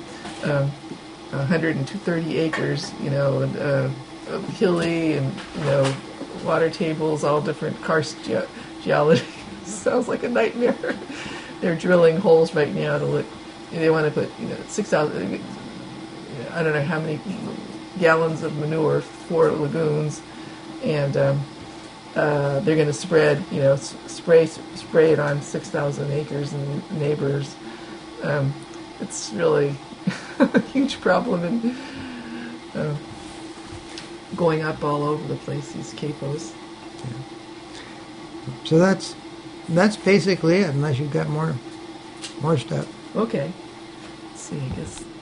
130 acres, and hilly, and water tables, all different karst geology. Sounds like a nightmare. They're drilling holes right now to look. They want to put 6,000. I don't know how many gallons of manure for lagoons, and they're going to spread, spray it on 6,000 acres and neighbors. It's really a huge problem, and going up all over the place, these CAFOs. Yeah. So that's basically it, unless you've got more stuff. Okay. Let's see, I guess